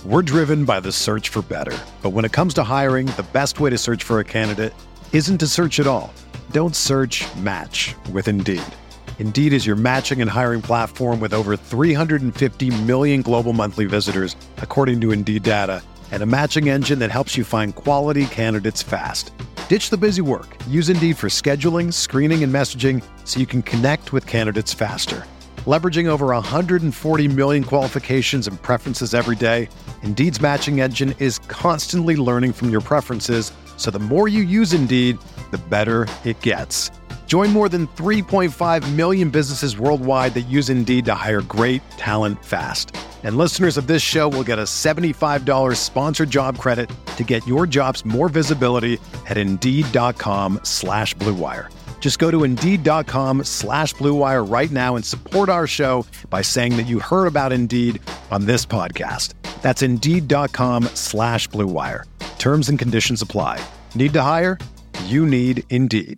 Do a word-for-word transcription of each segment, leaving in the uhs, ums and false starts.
We're driven by the search for better. But when it comes to hiring, the best way to search for a candidate isn't to search at all. Don't search, match with Indeed. Indeed is your matching and hiring platform with over three hundred fifty million global monthly visitors, according to Indeed data, and a matching engine that helps you find quality candidates fast. Ditch the busy work. Use Indeed for scheduling, screening, and messaging so you can connect with candidates faster. Leveraging over one hundred forty million qualifications and preferences every day, Indeed's matching engine is constantly learning from your preferences, so the more you use Indeed, the better it gets. Join more than three point five million businesses worldwide that use Indeed to hire great talent fast. And listeners of this show will get a seventy-five dollars sponsored job credit to get your jobs more visibility at Indeed.com slash Blue Wire. Just go to Indeed.com slash Blue Wire right now and support our show by saying that you heard about Indeed on this podcast. That's Indeed.com slash Blue Wire. Terms and conditions apply. Need to hire? You need Indeed.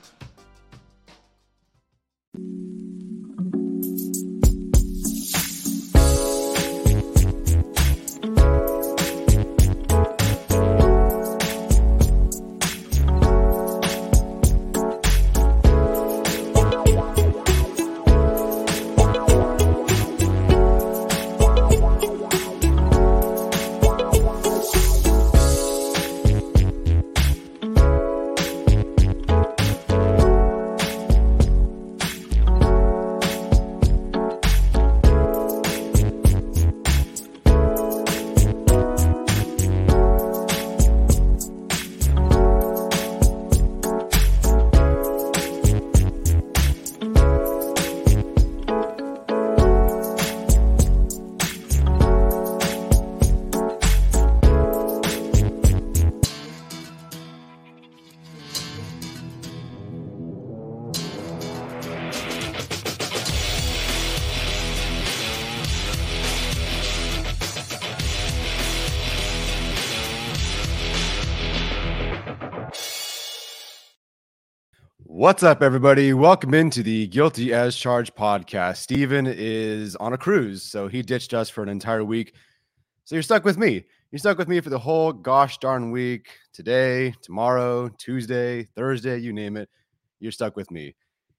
What's up, everybody? Welcome into the Guilty as Charged podcast. Steven is on a cruise, so he ditched us for an entire week. So you're stuck with me. You're stuck with me for the whole gosh darn week. Today, tomorrow, Tuesday, Thursday, you name it. You're stuck with me.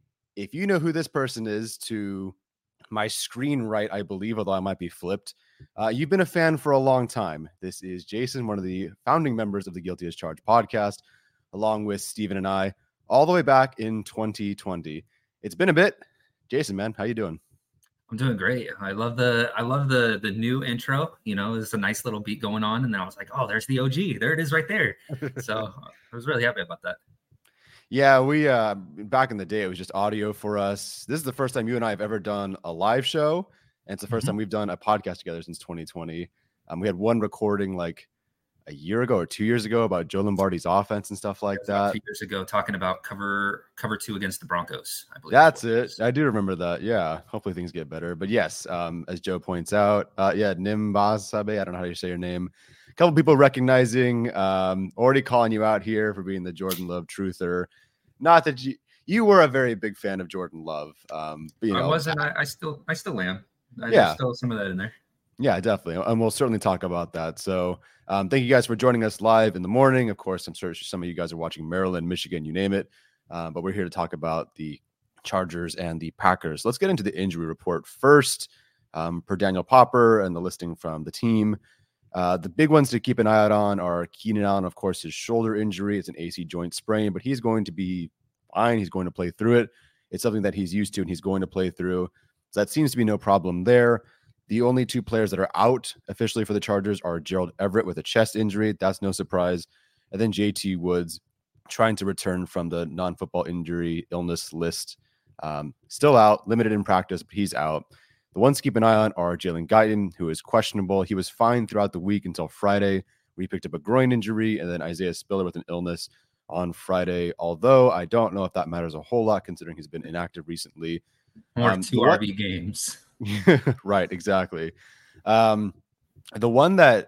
If you know who this person is, to my screen right, I believe, although I might be flipped, uh, you've been a fan for a long time. This is Jason, one of the founding members of the Guilty as Charged podcast, along with Steven and I, all the way back in twenty twenty. It's been a bit. Jason, man, how you doing? I'm doing great. I love the I love the the new intro. You know, there's a nice little beat going on, and then I was like, oh, there's the O G. There it is right there. So I was really happy about that. Yeah, we uh back in the day, it was just audio for us. This is the first time you and I have ever done a live show, and it's the first mm-hmm. time we've done a podcast together since twenty twenty. Um, we had one recording like a year ago or two years ago about Joe Lombardi's offense and stuff like that. Two years ago, talking about cover cover two against the Broncos, I believe. That's it. I do remember that. Yeah. Hopefully things get better. But yes, um, as Joe points out, uh, yeah, Nimbasabe, I don't know how you say your name. A couple people recognizing, um, already calling you out here for being the Jordan Love truther. Not that you you were a very big fan of Jordan Love. Um, but, you know, I wasn't. I, I still I still am. I, yeah. There's still some of that in there. Yeah, definitely. And we'll certainly talk about that. So um, thank you guys for joining us live in the morning. Of course, I'm sure some of you guys are watching Maryland, Michigan, you name it. Um, but we're here to talk about the Chargers and the Packers. Let's get into the injury report first, um, per Daniel Popper and the listing from the team. Uh, the big ones to keep an eye out on are Keenan Allen, of course, his shoulder injury. It's an A C joint sprain, but he's going to be fine. He's going to play through it. It's something that he's used to and he's going to play through. So that seems to be no problem there. The only two players that are out officially for the Chargers are Gerald Everett with a chest injury. That's no surprise. And then J T Woods trying to return from the non-football injury illness list. Um, still out, limited in practice, but he's out. The ones to keep an eye on are Jalen Guyton, who is questionable. He was fine throughout the week until Friday, where he picked up a groin injury, and then Isaiah Spiller with an illness on Friday, although I don't know if that matters a whole lot considering he's been inactive recently. More um, two R B games. Right, exactly. Um, the one that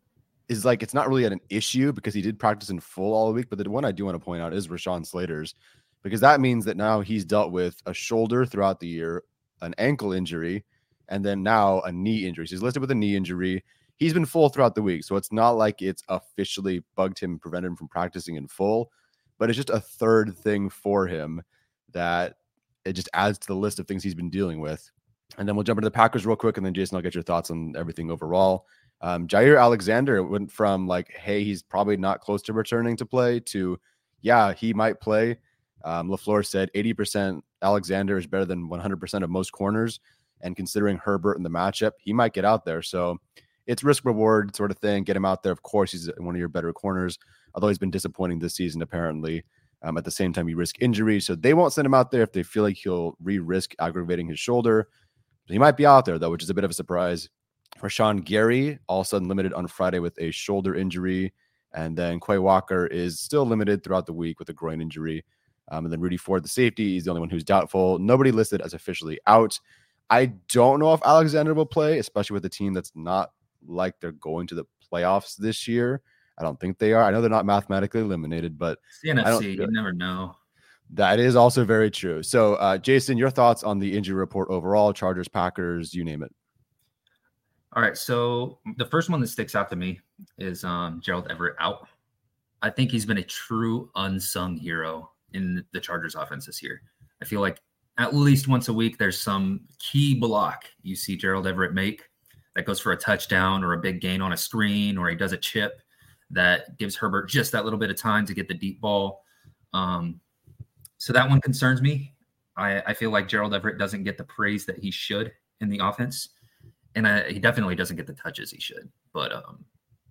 is like, it's not really an issue because he did practice in full all week, but the one I do want to point out is Rashawn Slater's, because that means that now he's dealt with a shoulder throughout the year, an ankle injury, and then now a knee injury. So he's listed with a knee injury. he's been full throughout the week. So it's not like it's officially bugged him, prevented him from practicing in full, but it's just a third thing for him that it just adds to the list of things he's been dealing with. And then we'll jump into the Packers real quick. And then Jason, I'll get your thoughts on everything overall. Um, Jair Alexander went from like, hey, he's probably not close to returning to play to, yeah, he might play. Um, LaFleur said eighty percent Alexander is better than one hundred percent of most corners. And considering Herbert in the matchup, he might get out there. So it's risk reward sort of thing. Get him out there. Of course, he's one of your better corners, although he's been disappointing this season, apparently. Um, at the same time, you risk injury. So they won't send him out there if they feel like he'll re-risk aggravating his shoulder. He might be out there, though, which is a bit of a surprise. Rashawn Gary, all of a sudden limited on Friday with a shoulder injury. And then Quay Walker is still limited throughout the week with a groin injury. Um, and then Rudy Ford, the safety, he's the only one who's doubtful. Nobody listed as officially out. I don't know if Alexander will play, especially with a team that's not like they're going to the playoffs this year. I don't think they are. I know they're not mathematically eliminated, but it's the N F C. You never know. That is also very true. So, uh, Jason, your thoughts on the injury report overall, Chargers, Packers, you name it. All right. So the first one that sticks out to me is um, Gerald Everett out. I think he's been a true unsung hero in the Chargers offense this year. I feel like at least once a week, there's some key block you see Gerald Everett make that goes for a touchdown or a big gain on a screen, or he does a chip that gives Herbert just that little bit of time to get the deep ball. Um, so that one concerns me. I, I feel like Gerald Everett doesn't get the praise that he should in the offense. And I, he definitely doesn't get the touches he should. But um,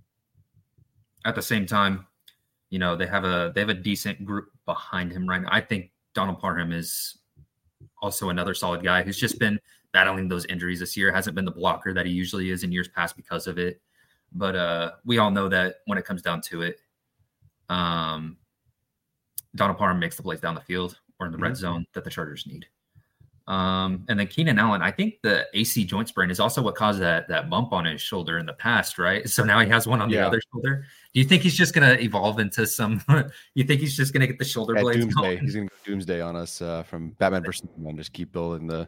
at the same time, you know, they have a they have a decent group behind him right now. I think Donald Parham is also another solid guy who's just been battling those injuries this year. Hasn't been the blocker that he usually is in years past because of it. But uh, we all know that when it comes down to it, um, Donald Parham makes the plays down the field or in the mm-hmm. red zone that the Chargers need. Um, and then Keenan Allen, I think the A C joint sprain is also what caused that that bump on his shoulder in the past, right? So now he has one on yeah. the other shoulder. Do you think he's just going to evolve into some – you think he's just going to get the shoulder At blades doomsday. going? He's going to go doomsday on us uh, from Batman versus Superman. Just keep building the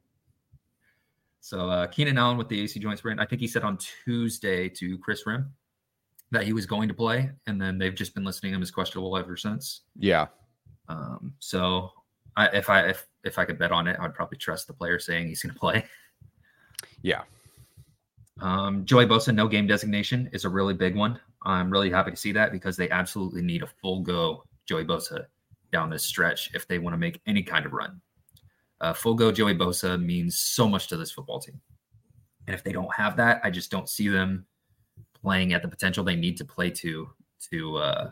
– So uh, Keenan Allen with the A C joint sprain, I think he said on Tuesday to Chris Rim that he was going to play, and then they've just been listing him as questionable ever since. Yeah. Um, so I, if I if if I could bet on it, I'd probably trust the player saying he's going to play. Yeah. Um, Joey Bosa, no game designation is a really big one. I'm really happy to see that because they absolutely need a full go Joey Bosa down this stretch if they want to make any kind of run. Uh, full go Joey Bosa means so much to this football team. And if they don't have that, I just don't see them playing at the potential they need to play to to uh,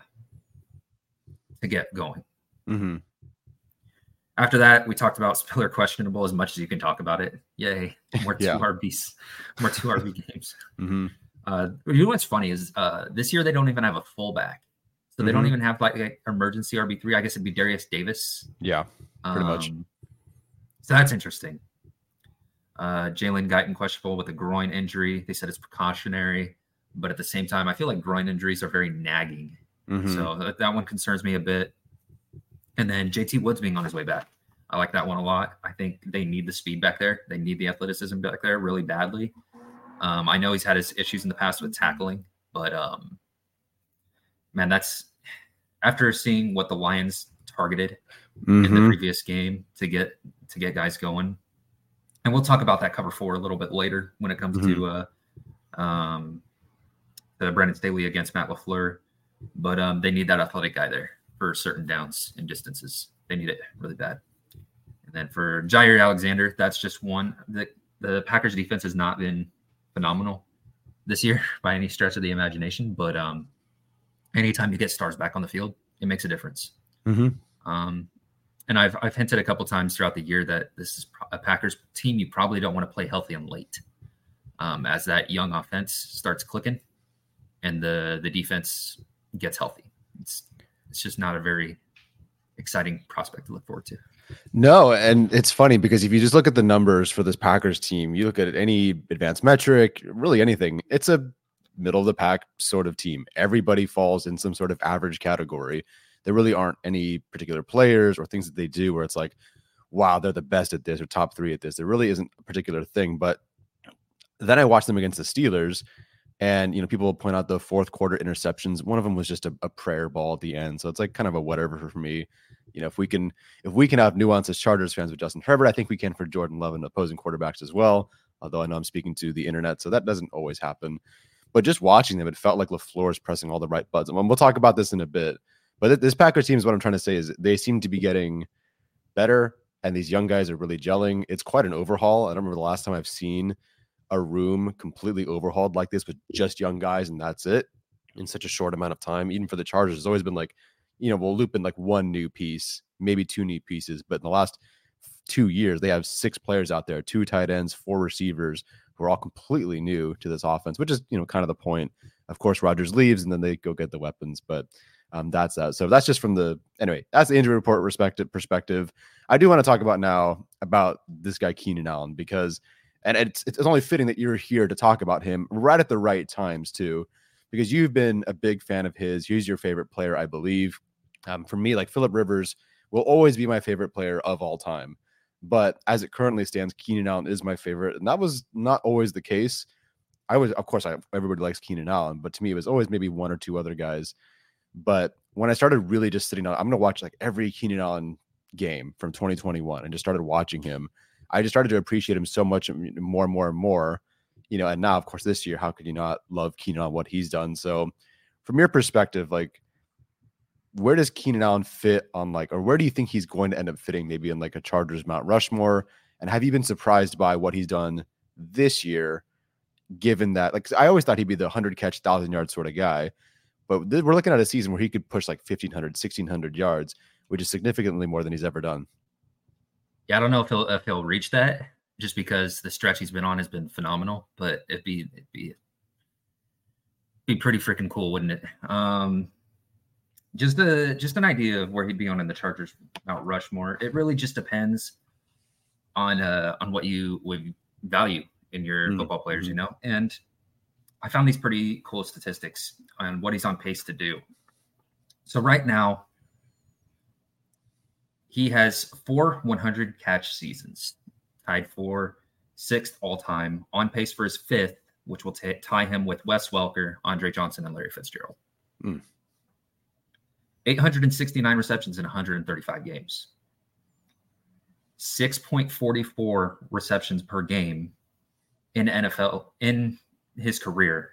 to get going. Mm-hmm. After that, we talked about Spiller questionable as much as you can talk about it. Yay. More two yeah. R Bs, more two R B games. Mm-hmm. Uh, you know what's funny is uh, this year they don't even have a fullback. So they mm-hmm. don't even have like an emergency R B three. I guess it'd be Darius Davis. Yeah, pretty um, much. So that's interesting. Uh, Jalen Guyton questionable with a groin injury. They said it's precautionary, but at the same time, I feel like groin injuries are very nagging. Mm-hmm. So that, that one concerns me a bit. And then J T Woods being on his way back. I like that one a lot. I think they need the speed back there. They need the athleticism back there really badly. Um, I know he's had his issues in the past with tackling, but um, man, that's after seeing what the Lions targeted mm-hmm. in the previous game to get to get guys going. And we'll talk about that cover four a little bit later when it comes mm-hmm. to uh, um, the Brandon Staley against Matt LaFleur. But um, they need that athletic guy there for certain downs and distances. They need it really bad. And then for Jair Alexander, that's just one. The, the Packers defense has not been phenomenal this year by any stretch of the imagination. But um, anytime you get stars back on the field, it makes a difference. Mm-hmm. Um, and I've I've hinted a couple times throughout the year that this is a Packers team you probably don't want to play healthy and late um, as that young offense starts clicking and the, the defense gets healthy. It's it's just not a very exciting prospect to look forward to. No, and it's funny because if you just look at the numbers for this Packers team, you look at any advanced metric, really anything, it's a middle of the pack sort of team. Everybody falls in some sort of average category. There really aren't any particular players or things that they do where it's like, wow, they're the best at this or top three at this. There really isn't a particular thing. But then I watched them against the Steelers. And, you know, people will point out the fourth quarter interceptions. One of them was just a, a prayer ball at the end. So it's like kind of a whatever for me. You know, if we can, if we can have nuance as Chargers fans with Justin Herbert, I think we can for Jordan Love and opposing quarterbacks as well. Although I know I'm speaking to the internet, so that doesn't always happen. But just watching them, it felt like LaFleur is pressing all the right buttons. And we'll talk about this in a bit. But this Packers team is what I'm trying to say is they seem to be getting better, and these young guys are really gelling. It's quite an overhaul. I don't remember the last time I've seen a room completely overhauled like this with just young guys and that's it in such a short amount of time. Even for the Chargers, it's always been like, you know, we'll loop in like one new piece, maybe two new pieces, but in the last two years they have six players out there, two tight ends, four receivers who are all completely new to this offense, which is, you know, kind of the point. Of course, Rodgers leaves and then they go get the weapons, but um, that's that. So that's just from the, anyway, that's the injury report perspective perspective. I do want to talk about now about this guy, Keenan Allen, because And it's it's only fitting that you're here to talk about him right at the right times, too, because you've been a big fan of his. He's your favorite player, I believe. Um, for me, like Phillip Rivers will always be my favorite player of all time. But as it currently stands, Keenan Allen is my favorite. And that was not always the case. I was, of course, I, everybody likes Keenan Allen, but to me, it was always maybe one or two other guys. But when I started really just sitting on, I'm going to watch like every Keenan Allen game from twenty twenty-one and just started watching him. I just started to appreciate him so much more and more and more, you know, and now, of course, this year, how could you not love Keenan Allen, what he's done? So from your perspective, like, where does Keenan Allen fit on like, or where do you think he's going to end up fitting maybe in like a Chargers Mount Rushmore? And have you been surprised by what he's done this year, given that, like, I always thought he'd be the hundred catch, thousand yard sort of guy, but th- we're looking at a season where he could push like fifteen hundred, sixteen hundred yards, which is significantly more than he's ever done. Yeah, I don't know if he'll if he'll reach that, just because the stretch he's been on has been phenomenal. But it'd be it'd be be pretty freaking cool, wouldn't it? Um, just a just an idea of where he'd be on in the Chargers Mount Rushmore. It really just depends on uh on what you would value in your mm-hmm. football players, you know. And I found these pretty cool statistics on what he's on pace to do. So right now, he has four hundred catch seasons, tied for sixth all time, on pace for his fifth, which will t- tie him with Wes Welker, Andre Johnson, and Larry Fitzgerald. Mm. eight hundred sixty-nine receptions in one hundred thirty-five games. six point four four receptions per game in N F L in his career.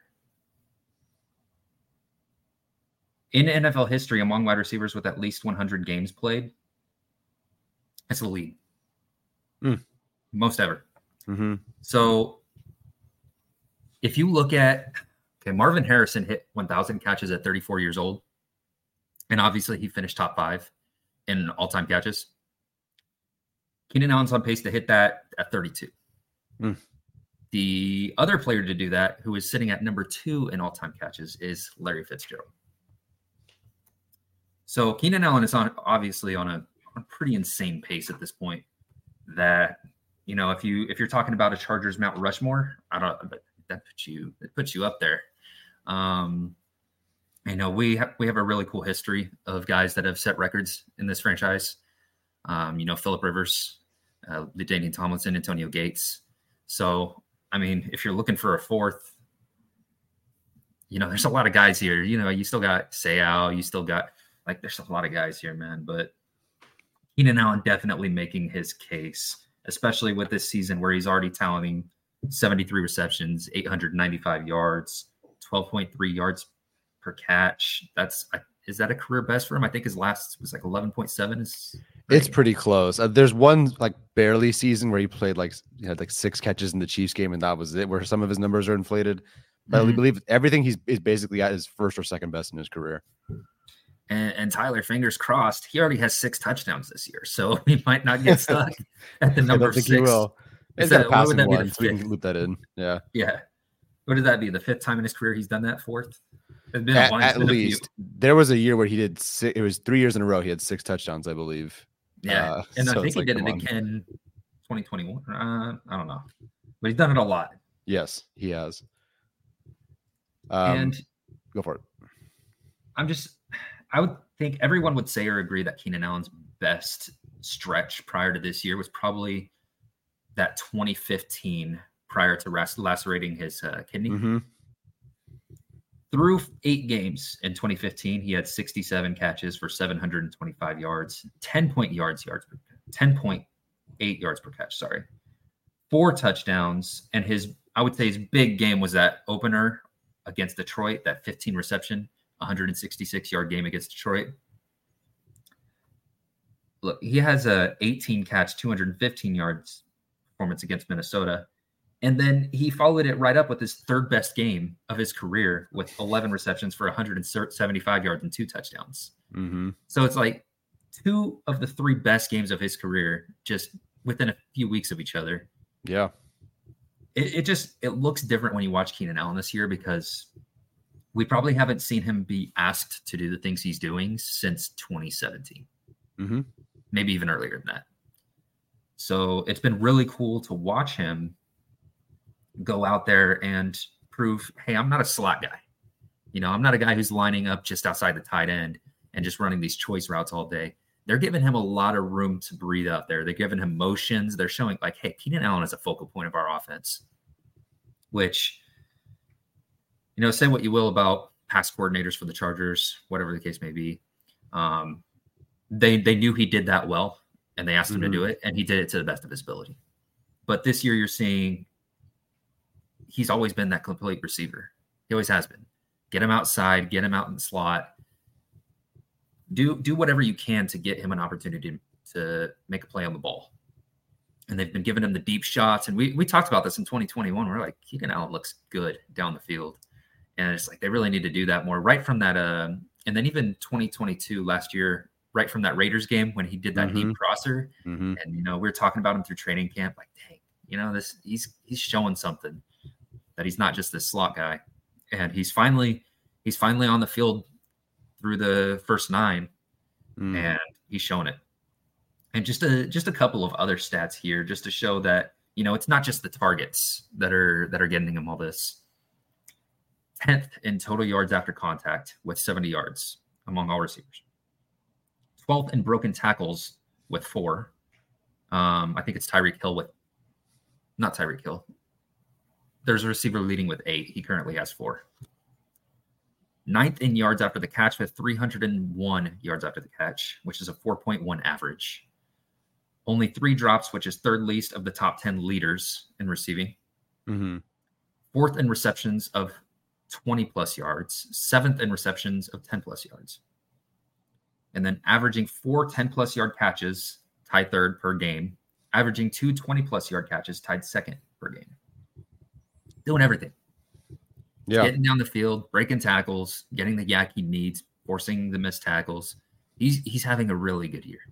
In N F L history, among wide receivers with at least one hundred games played, it's the lead. Mm. Most ever. Mm-hmm. So if you look at, okay, Marvin Harrison hit one thousand catches at thirty-four years old. And obviously he finished top five in all-time catches. Keenan Allen's on pace to hit that at thirty-two. Mm. The other player to do that, who is sitting at number two in all-time catches, is Larry Fitzgerald. So Keenan Allen is on obviously on a a pretty insane pace at this point that, you know, if you, if you're talking about a Chargers Mount Rushmore, I don't, but that puts you, it puts you up there. Um, you know, we have, we have a really cool history of guys that have set records in this franchise. Um, you know, Phillip Rivers, uh, LaDainian Tomlinson, Antonio Gates. So, I mean, if you're looking for a fourth, you know, there's a lot of guys here, you know, you still got Sayal, you still got, like, there's a lot of guys here, man, but Keenan Allen definitely making his case, especially with this season where he's already tallying seventy-three receptions, eight hundred ninety-five yards, twelve point three yards per catch. That's is that a career best for him? I think his last was like eleven point seven. Is it's pretty close. Uh, there's one like barely season where he played like he had like six catches in the Chiefs game, and that was it. Where some of his numbers are inflated, but mm-hmm. I believe everything he's is basically at his first or second best in his career. And, and Tyler, fingers crossed, he already has six touchdowns this year, so he might not get stuck at the number I don't think six. He will. It's that, a passing that one, so we can loop that in. Yeah, yeah. What did that be? The fifth time in his career he's done that? Fourth? It's been at, a at least. There was a year where he did. Six, it was three years in a row. He had six touchdowns, I believe. Yeah, uh, and so I think he like, did it on. again, twenty twenty-one. Uh, I don't know, but he's done it a lot. Yes, he has. Um, and go for it. I'm just. I would think everyone would say or agree that Keenan Allen's best stretch prior to this year was probably that twenty fifteen prior to ras- lacerating his uh, kidney. Mm-hmm. Through eight games in twenty fifteen, he had sixty-seven catches for seven hundred twenty-five yards, ten point yards, yards per, ten point eight yards per catch, sorry. Four touchdowns, and his, I would say his big game was that opener against Detroit, that fifteen reception, one hundred sixty-six yard game against Detroit. Look, he has a eighteen catch, two hundred fifteen yards performance against Minnesota. And then he followed it right up with his third best game of his career with eleven receptions for one hundred seventy-five yards and two touchdowns. Mm-hmm. So it's like two of the three best games of his career just within a few weeks of each other. Yeah. It, it just, it looks different when you watch Keenan Allen this year because we probably haven't seen him be asked to do the things he's doing since twenty seventeen. Mm-hmm. Maybe even earlier than that. So it's been really cool to watch him go out there and prove, hey, I'm not a slot guy. You know, I'm not a guy who's lining up just outside the tight end and just running these choice routes all day. They're giving him a lot of room to breathe out there. They're giving him motions. They're showing like, hey, Keenan Allen is a focal point of our offense, which, you know, say what you will about pass coordinators for the Chargers, whatever the case may be. Um, they, they knew he did that well and they asked him mm-hmm. to do it, and he did it to the best of his ability. But this year you're seeing he's always been that complete receiver. He always has been. Get him outside, get him out in the slot. Do do whatever you can to get him an opportunity to make a play on the ball. And they've been giving him the deep shots. And we we talked about this in twenty twenty-one. We're like, Keenan Allen looks good down the field. And it's like they really need to do that more. Right from that, uh, and then even twenty twenty-two last year, right from that Raiders game when he did that mm-hmm. deep crosser. Mm-hmm. And, you know, we were talking about him through training camp. Like, dang, you know, this he's he's showing something. That he's not just this slot guy, and he's finally he's finally on the field through the first nine, mm. and he's shown it. And just a just a couple of other stats here, just to show that, you know, it's not just the targets that are that are getting him all this. tenth in total yards after contact with seventy yards among all receivers. twelfth in broken tackles with four. Um, I think it's Tyreek Hill with not Tyreek Hill. There's a receiver leading with eight. He currently has four. Ninth in yards after the catch with three hundred one yards after the catch, which is a four point one average. Only three drops, which is third least of the top ten leaders in receiving. Mm-hmm. Fourth in receptions of twenty plus yards. Seventh in receptions of ten plus yards. And then averaging four ten plus yard catches, tied third per game. Averaging two twenty plus yard catches, tied second per game. Doing everything. Yeah. Getting down the field, breaking tackles, getting the yak he needs, forcing the missed tackles. He's he's having a really good year.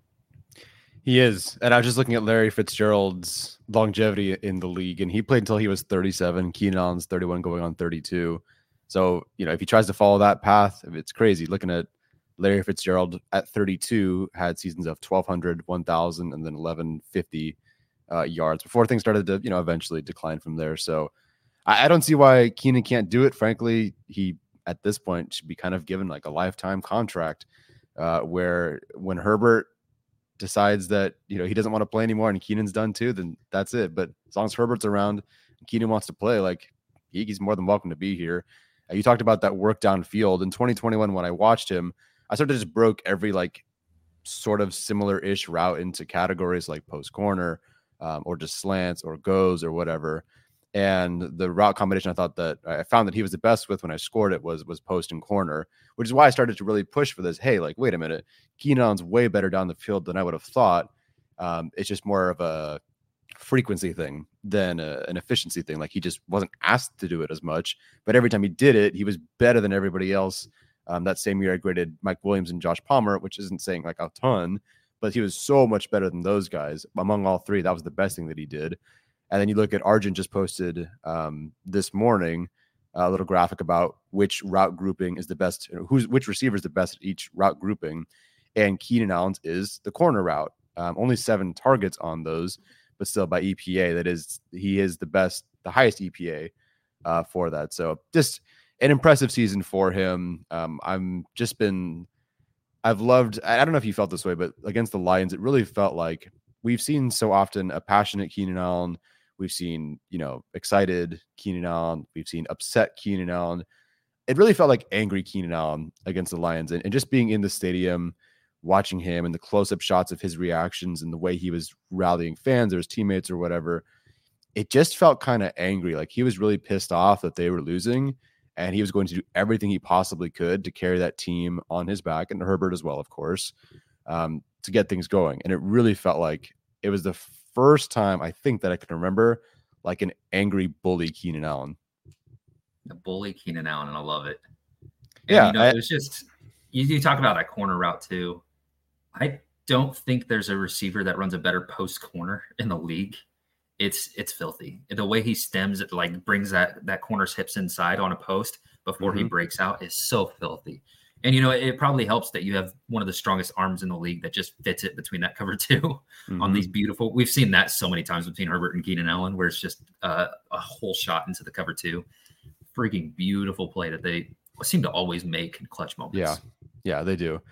He is. And I was just looking at Larry Fitzgerald's longevity in the league, and he played until he was thirty-seven. Keenan Allen's thirty-one going on thirty-two. So, you know, if he tries to follow that path, it's crazy. Looking at Larry Fitzgerald at thirty-two, had seasons of twelve hundred, one thousand, and then eleven fifty uh, yards before things started to, you know, eventually decline from there. So, I don't see why Keenan can't do it. Frankly, he at this point should be kind of given like a lifetime contract uh, where when Herbert decides that, you know, he doesn't want to play anymore and Keenan's done too, then that's it. But as long as Herbert's around and Keenan wants to play, like he, he's more than welcome to be here. Uh, you talked about that work downfield in twenty twenty-one. When I watched him, I sort of just broke every like sort of similar-ish route into categories like post corner um, or just slants or goes or whatever. And the route combination I thought that I found that he was the best with when I scored it was was post and corner, which is why I started to really push for this. Hey, like, wait a minute, Keenan Allen's way better down the field than I would have thought. Um, it's just more of a frequency thing than a, an efficiency thing. Like he just wasn't asked to do it as much, but every time he did it, he was better than everybody else. Um, that same year I graded Mike Williams and Josh Palmer, which isn't saying like a ton, but he was so much better than those guys. Among all three, that was the best thing that he did. And then you look at Arjun just posted um, this morning a little graphic about which route grouping is the best, who's which receiver is the best at each route grouping. And Keenan Allen's is the corner route. Um, only seven targets on those, but still by E P A, that is, he is the best, the highest E P A uh, for that. So just an impressive season for him. Um, I'm just been, I've loved, I don't know if you felt this way, but against the Lions, it really felt like we've seen so often a passionate Keenan Allen. We've seen, you know, excited Keenan Allen. We've seen upset Keenan Allen. it really felt like angry Keenan Allen against the Lions, and, and just being in the stadium, watching him and the close-up shots of his reactions and the way he was rallying fans or his teammates or whatever, it just felt kind of angry. Like he was really pissed off that they were losing, and he was going to do everything he possibly could to carry that team on his back, and Herbert as well, of course, um, to get things going. And it really felt like it was the first time I think that I can remember like an angry bully Keenan Allen. The bully Keenan Allen, and I love it. And, yeah, you know, I, it was just you, you talk about that corner route too. I don't think there's a receiver that runs a better post corner in the league. It's it's filthy. The way he stems it, like brings that that corner's hips inside on a post before mm-hmm. he breaks out, is so filthy. And you know, it probably helps that you have one of the strongest arms in the league that just fits it between that cover two mm-hmm. on these beautiful. We've seen that so many times between Herbert and Keenan Allen, where it's just uh, a whole shot into the cover two. Freaking beautiful play that they seem to always make in clutch moments. Yeah, yeah, they do.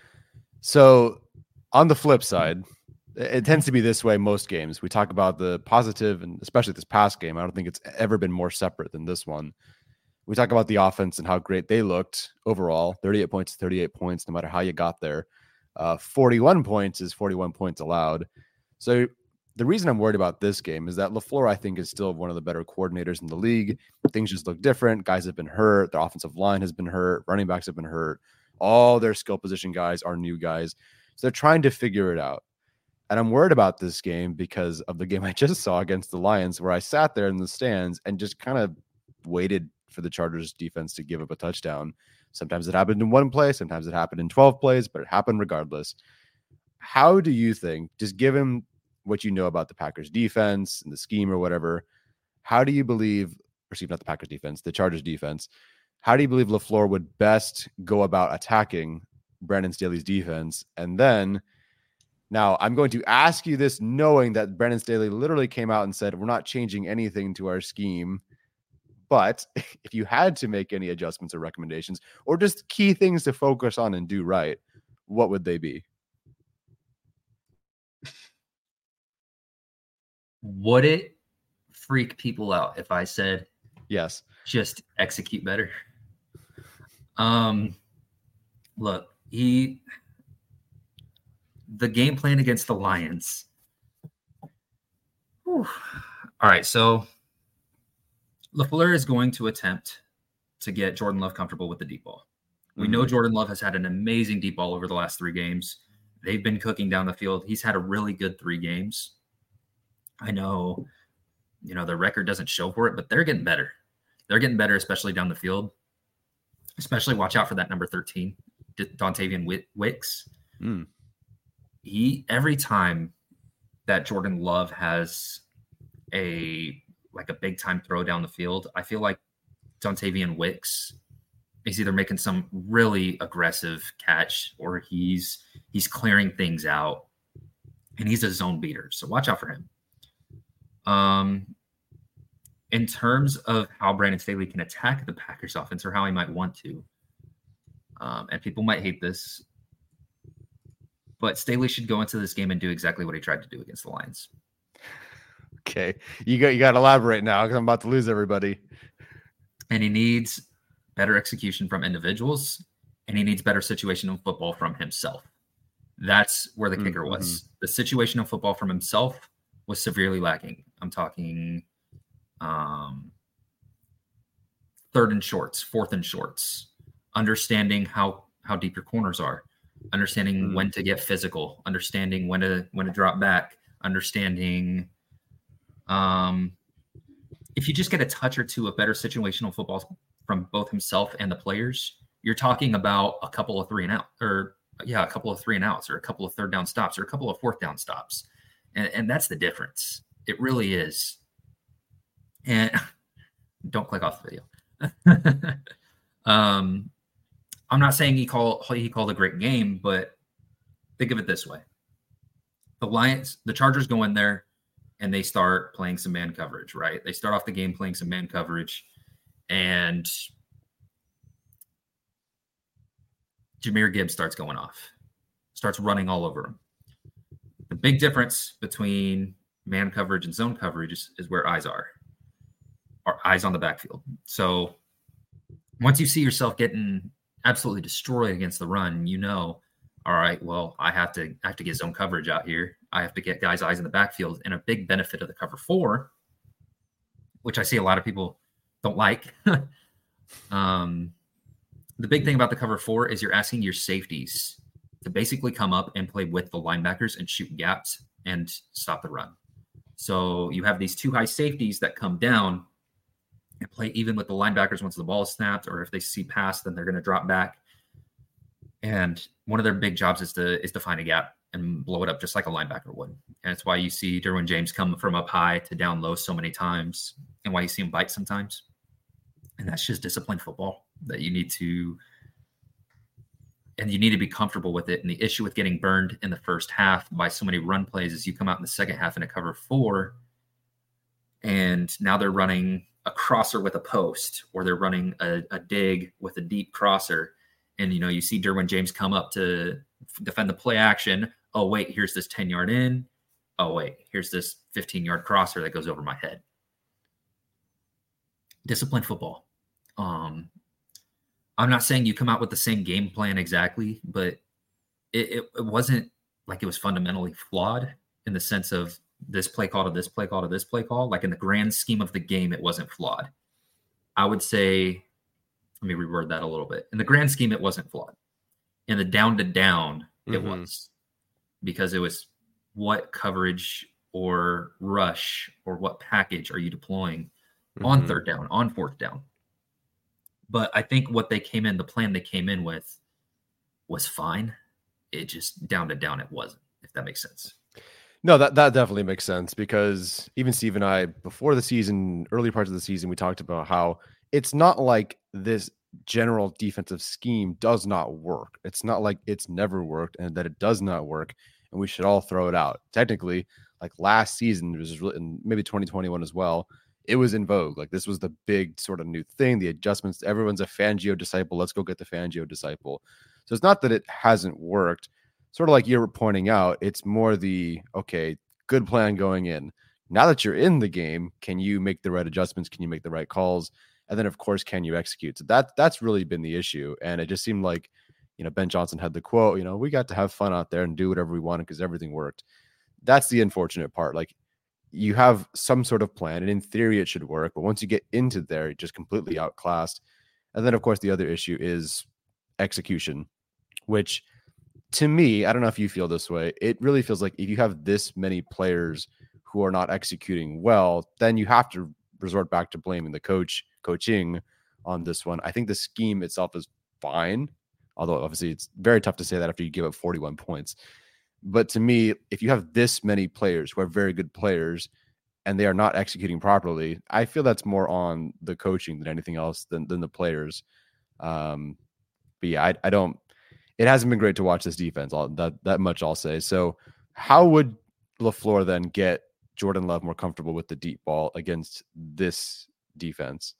So on the flip side, it tends to be this way most games. We talk about the positive, and especially this past game, I don't think it's ever been more separate than this one. We talk about the offense and how great they looked overall. thirty-eight points, thirty-eight points, no matter how you got there. Uh, forty-one points is forty-one points allowed. So the reason I'm worried about this game is that LaFleur, I think, is still one of the better coordinators in the league. Things just look different. Guys have been hurt. Their offensive line has been hurt. Running backs have been hurt. All their skill position guys are new guys. So they're trying to figure it out. And I'm worried about this game because of the game I just saw against the Lions, where I sat there in the stands and just kind of waited for the Chargers defense to give up a touchdown. Sometimes it happened in one play. Sometimes it happened in twelve plays, but it happened regardless. How do you think, just given what you know about the Packers defense and the scheme or whatever, how do you believe, or excuse me, not the Packers defense, the Chargers defense, how do you believe LaFleur would best go about attacking Brandon Staley's defense? And then now I'm going to ask you this knowing that Brandon Staley literally came out and said, we're not changing anything to our scheme. But if you had to make any adjustments or recommendations or just key things to focus on and do right, what would they be? Would it freak people out if I said, yes, just execute better? Um, look, he, the game plan against the Lions. Whew. All right. So LaFleur is going to attempt to get Jordan Love comfortable with the deep ball. We mm-hmm. know Jordan Love has had an amazing deep ball over the last three games. They've been cooking down the field. He's had a really good three games. I know, you know, the record doesn't show for it, but they're getting better. They're getting better, especially down the field. Especially watch out for that number thirteen, Dontavian Wicks. Mm. He, every time that Jordan Love has a, like a big time throw down the field, I feel like Dontavian Wicks is either making some really aggressive catch or he's, he's clearing things out, and he's a zone beater. So watch out for him. Um, in terms of how Brandon Staley can attack the Packers offense, or how he might want to, um, and people might hate this, but Staley should go into this game and do exactly what he tried to do against the Lions. Okay, you got you got to elaborate now because I'm about to lose everybody. And he needs better execution from individuals, and he needs better situational football from himself. That's where the mm-hmm. kicker was. The situational football from himself was severely lacking. I'm talking um, third and shorts, fourth and shorts, understanding how how deep your corners are, understanding mm-hmm. when to get physical, understanding when to when to drop back, understanding um, if you just get a touch or two of better situational football from both himself and the players, you're talking about a couple of three and out, or yeah, a couple of three and outs, or a couple of third down stops, or a couple of fourth down stops. And, and that's the difference. It really is. And don't click off the video. um, I'm not saying he called he called a great game, but think of it this way: the Lions, the Chargers go in there and they start playing some man coverage, right? They start off the game playing some man coverage, and Jahmyr Gibbs starts going off, starts running all over him. The big difference between man coverage and zone coverage is, is where eyes are, or eyes on the backfield. So once you see yourself getting absolutely destroyed against the run, you know, all right, well, I have to I have to get zone coverage out here. I have to get guys' eyes in the backfield. And a big benefit of the cover four, which I see a lot of people don't like. um, the big thing about the cover four is you're asking your safeties to basically come up and play with the linebackers and shoot gaps and stop the run. So you have these two high safeties that come down and play even with the linebackers once the ball is snapped, or if they see pass, then they're going to drop back. And one of their big jobs is to is to find a gap and blow it up just like a linebacker would. And it's why you see Derwin James come from up high to down low so many times, and why you see him bite sometimes. And that's just disciplined football that you need to, and you need to be comfortable with it. And the issue with getting burned in the first half by so many run plays is you come out in the second half in a cover four, and now they're running a crosser with a post, or they're running a, a dig with a deep crosser. And, you know, you see Derwin James come up to defend the play action. Oh, wait, here's this ten yard in. Oh, wait, here's this fifteen yard crosser that goes over my head. Disciplined football. Um, I'm not saying you come out with the same game plan exactly, but it, it, it wasn't like it was fundamentally flawed in the sense of this play call to this play call to this play call. Like in the grand scheme of the game, it wasn't flawed. I would say, let me reword that a little bit. In the grand scheme, it wasn't flawed. In the down to down, it mm-hmm. was, because it was what coverage or rush or what package are you deploying mm-hmm. on third down, on fourth down. But I think what they came in, the plan they came in with was fine. It just down to down, it wasn't, if that makes sense. No, that, that definitely makes sense, because even Steve and I, before the season, early parts of the season, we talked about how it's not like this general defensive scheme does not work. It's not like it's never worked and that it does not work and we should all throw it out. Technically, like last season, it was really, and maybe twenty twenty-one as well, it was in vogue. Like this was the big sort of new thing, the adjustments. Everyone's a Fangio disciple. Let's go get the Fangio disciple. So it's not that it hasn't worked. Sort of like you were pointing out, it's more the, okay, good plan going in. Now that you're in the game, can you make the right adjustments? Can you make the right calls? And then, of course, can you execute? So that that's really been the issue. And it just seemed like, you know, Ben Johnson had the quote, you know, we got to have fun out there and do whatever we wanted because everything worked. That's the unfortunate part. Like, you have some sort of plan, and in theory, it should work. But once you get into there, you're just completely outclassed. And then, of course, the other issue is execution, which to me, I don't know if you feel this way, it really feels like if you have this many players who are not executing well, then you have to resort back to blaming the coach, coaching on this one. I think the scheme itself is fine, although obviously it's very tough to say that after you give up forty-one points. But to me, if you have this many players who are very good players and they are not executing properly, I feel that's more on the coaching than anything else than, than the players. Um, but yeah, I, I don't, it hasn't been great to watch this defense. All that, that much I'll say. So how would LaFleur then get Jordan Love more comfortable with the deep ball against this defense?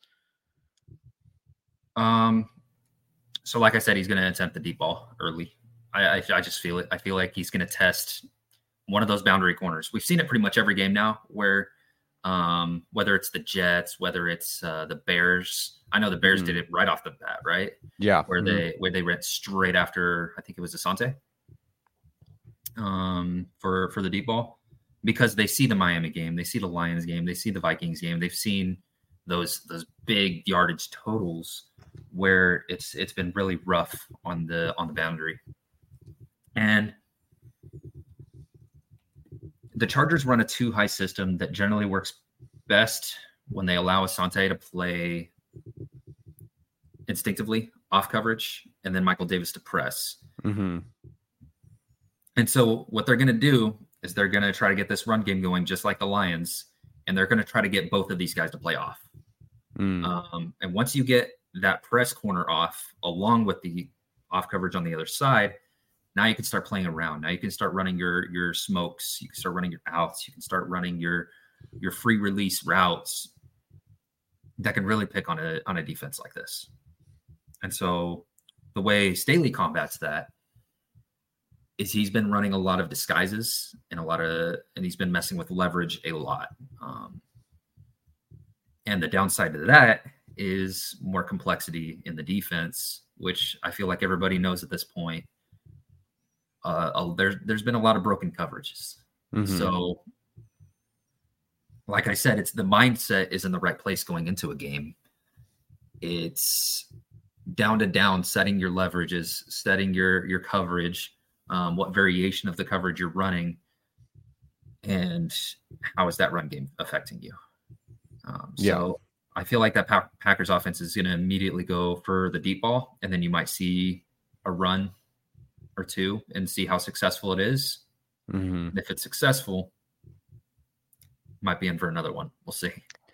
Um, so like I said, he's going to attempt the deep ball early. I, I, I just feel it. I feel like he's going to test one of those boundary corners. We've seen it pretty much every game now where, um, whether it's the Jets, whether it's uh, the Bears. I know the Bears mm. did it right off the bat, right? Yeah. Where mm. they, where they went straight after, I think it was Asante, um, for, for the deep ball, because they see the Miami game. They see the Lions game. They see the Vikings game. They've seen those, those big yardage totals where it's, it's been really rough on the, on the boundary. And the Chargers run a two high system that generally works best when they allow Asante to play instinctively off coverage and then Michael Davis to press. Mm-hmm. And so what they're going to do is they're going to try to get this run game going just like the Lions, and they're going to try to get both of these guys to play off. Mm. Um, and once you get that press corner off along with the off coverage on the other side, now you can start playing around. Now you can start running your your smokes. You can start running your outs. You can start running your your free release routes that can really pick on a on a defense like this. And so the way Staley combats that is he's been running a lot of disguises and a lot of, and he's been messing with leverage a lot. Um, and the downside to that is more complexity in the defense, which I feel like everybody knows at this point. Uh, uh, there's there's been a lot of broken coverages. Mm-hmm. So, like I said, it's the mindset is in the right place going into a game. It's down to down, setting your leverages, setting your your coverage, um, what variation of the coverage you're running, and how is that run game affecting you? Um, so yeah. I feel like that pa- Packers offense is going to immediately go for the deep ball, and then you might see a run or two and see how successful it is. Mm-hmm. If it's successful, might be in for another one. We'll see.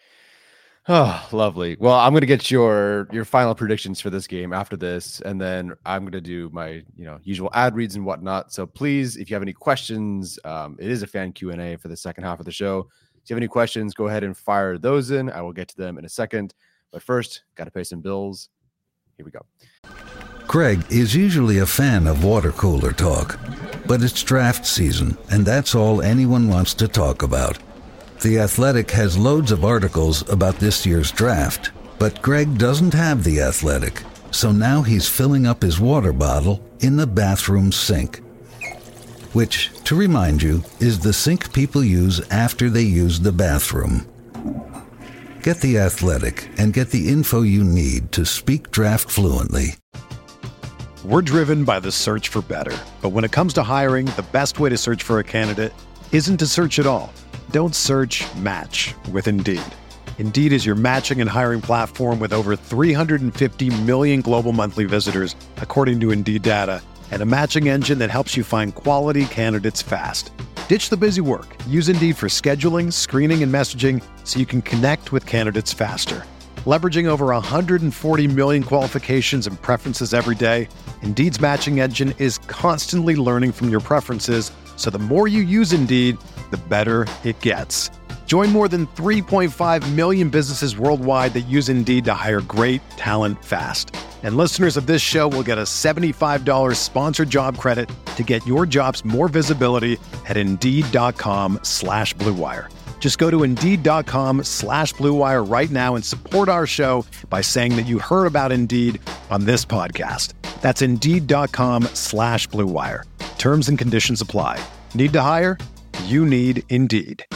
Oh, lovely. Well, I'm going to get your your final predictions for this game after this, and then I'm going to do my you know usual ad reads and whatnot. So please, if you have any questions, um, it is a fan Q and A for the second half of the show. If you have any questions, go ahead and fire those in. I will get to them in a second. But first, got to pay some bills. Here we go. Greg is usually a fan of water cooler talk, but it's draft season, and that's all anyone wants to talk about. The Athletic has loads of articles about this year's draft, but Greg doesn't have The Athletic, so now he's filling up his water bottle in the bathroom sink. Which, to remind you, is the sink people use after they use the bathroom. Get The Athletic and get the info you need to speak draft fluently. We're driven by the search for better. But when it comes to hiring, the best way to search for a candidate isn't to search at all. Don't search, match with Indeed. Indeed is your matching and hiring platform with over three hundred fifty million global monthly visitors, according to Indeed data, and a matching engine that helps you find quality candidates fast. Ditch the busy work. Use Indeed for scheduling, screening, and messaging so you can connect with candidates faster. Leveraging over one hundred forty million qualifications and preferences every day, Indeed's matching engine is constantly learning from your preferences, so the more you use Indeed, the better it gets. Join more than three point five million businesses worldwide that use Indeed to hire great talent fast. And listeners of this show will get a seventy-five dollars sponsored job credit to get your jobs more visibility at Indeed.com slash Blue Wire. Just go to Indeed.com slash Blue Wire right now and support our show by saying that you heard about Indeed on this podcast. That's Indeed.com slash Blue Wire. Terms and conditions apply. Need to hire? You need Indeed.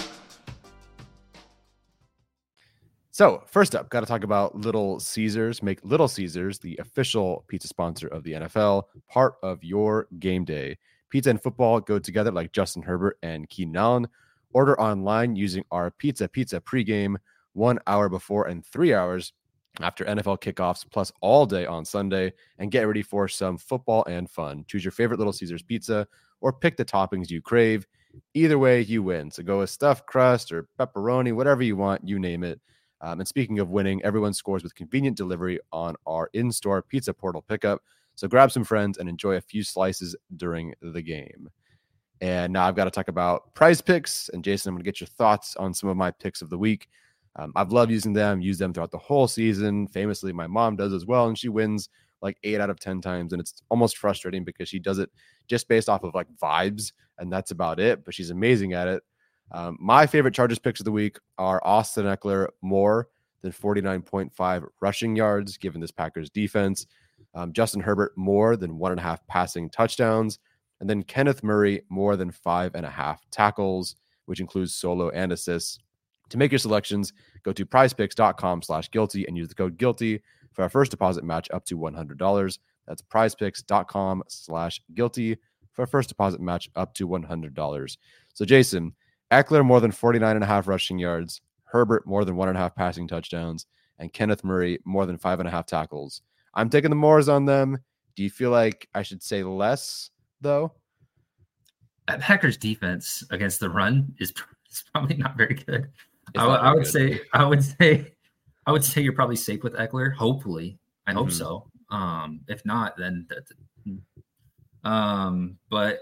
So first up, got to talk about Little Caesars. Make Little Caesars the official pizza sponsor of the N F L, part of your game day. Pizza and football go together like Justin Herbert and Keenan Allen. Order online using our Pizza Pizza pregame one hour before and three hours after N F L kickoffs, plus all day on Sunday, and get ready for some football and fun. Choose your favorite Little Caesars pizza or pick the toppings you crave. Either way, you win. So go with stuffed crust or pepperoni, whatever you want, you name it. Um, and speaking of winning, everyone scores with convenient delivery on our in-store pizza portal pickup. So grab some friends and enjoy a few slices during the game. And now I've got to talk about Prize Picks. And Jason, I'm going to get your thoughts on some of my picks of the week. Um, I've loved using them, used them throughout the whole season. Famously, my mom does as well, and she wins like eight out of ten times. And it's almost frustrating because she does it just based off of like vibes, and that's about it. But she's amazing at it. Um, my favorite Chargers picks of the week are Austin Eckler more than forty-nine point five rushing yards, given this Packers defense. Um, Justin Herbert more than one and a half passing touchdowns. And then Kenneth Murray more than five and a half tackles, which includes solo and assists. To make your selections, go to prizepicks.com slash guilty and use the code guilty for our first deposit match up to one hundred dollars. That's prizepicks.com slash guilty for our first deposit match up to one hundred dollars. So Jason, Eckler more than forty-nine and a half rushing yards, Herbert more than one and a half passing touchdowns, and Kenneth Murray more than five and a half tackles. I'm taking the mores on them. Do you feel like I should say less, though? That Packers defense against the run is, is probably not very good. I, not I would good. say, I would say, I would say you're probably safe with Eckler. Hopefully, I mm-hmm. hope so. Um, if not, then that. Um, but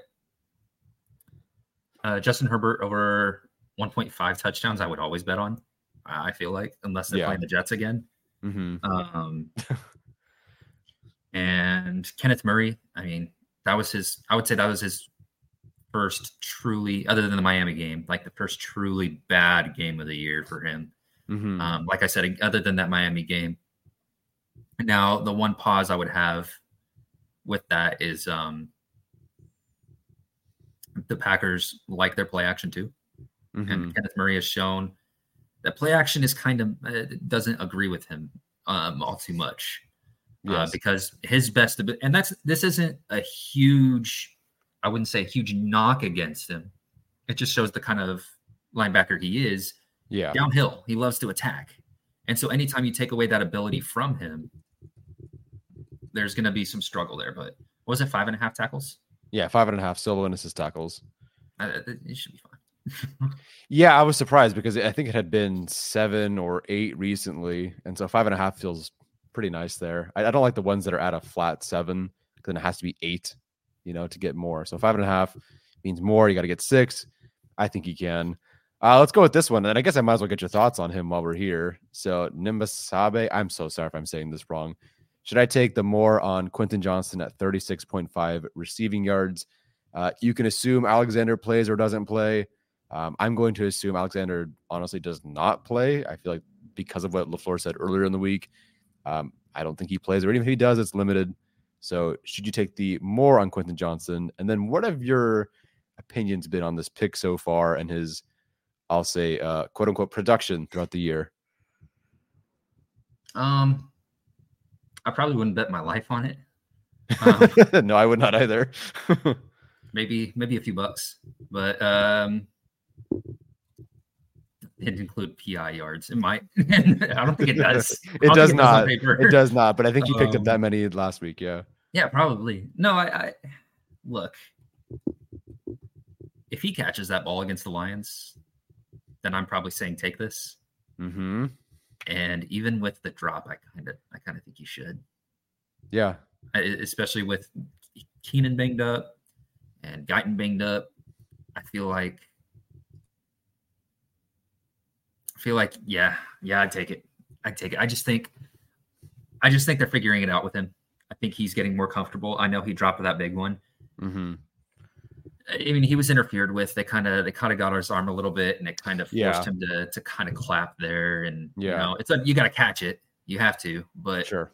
uh, Justin Herbert over one point five touchdowns, I would always bet on. I feel like, unless they're yeah. playing the Jets again. Mm-hmm. Um, and Kenneth Murray, I mean, that was his. I would say that was his first truly, other than the Miami game, like the first truly bad game of the year for him. Mm-hmm. Um, like I said, other than that Miami game, Now, the one pause I would have with that is um, the Packers like their play action too. Mm-hmm. And Kenneth Murray has shown that play action is kind of uh, doesn't agree with him um, all too much. Yes. Uh, because his best, and that's this isn't a huge, I wouldn't say a huge knock against him. It just shows the kind of linebacker he is. Yeah. Downhill, he loves to attack. And so anytime you take away that ability from him, there's going to be some struggle there. But what was it, five and a half tackles? Yeah, five and a half solo and assist tackles. Uh, it should be fine. Yeah, I was surprised because I think it had been seven or eight recently. And so five and a half feels pretty nice there. I, I don't like the ones that are at a flat seven because then it has to be eight, you know, to get more. So five and a half means more. You got to get six. I think he can. Uh, let's go with this one. And I guess I might as well get your thoughts on him while we're here. So Nimbasabe, I'm so sorry if I'm saying this wrong. Should I take the more on Quentin Johnston at thirty-six point five receiving yards? Uh, you can assume Alexander plays or doesn't play. Um, I'm going to assume Alexander honestly does not play. I feel like because of what LaFleur said earlier in the week, um, I don't think he plays, or even if he does, it's limited. So should you take the more on Quentin Johnston? And then what have your opinions been on this pick so far and his, I'll say, uh, quote unquote, production throughout the year? Um, I probably wouldn't bet my life on it. Um, no, I would not either. maybe, maybe a few bucks, but um, it didn't include P I yards. It might. I don't think it does. it does not. It, it does not. But I think you picked um, up that many last week. Yeah. Yeah, probably. No, I, I look. If he catches that ball against the Lions, then I'm probably saying take this. Mm-hmm. And even with the drop, I kind of, I kind of think you should. Yeah. I, especially with Keenan banged up and Guyton banged up, I feel like, I feel like, yeah, yeah, I'd take it. I'd take it. I just think, I just think they're figuring it out with him. I think he's getting more comfortable. I know he dropped that big one. Mm-hmm. I mean, he was interfered with. They kind of, they kind of got his arm a little bit, and it kind of forced yeah. him to, to kind of clap there. And yeah, you know, it's a, you got to catch it. You have to, but sure.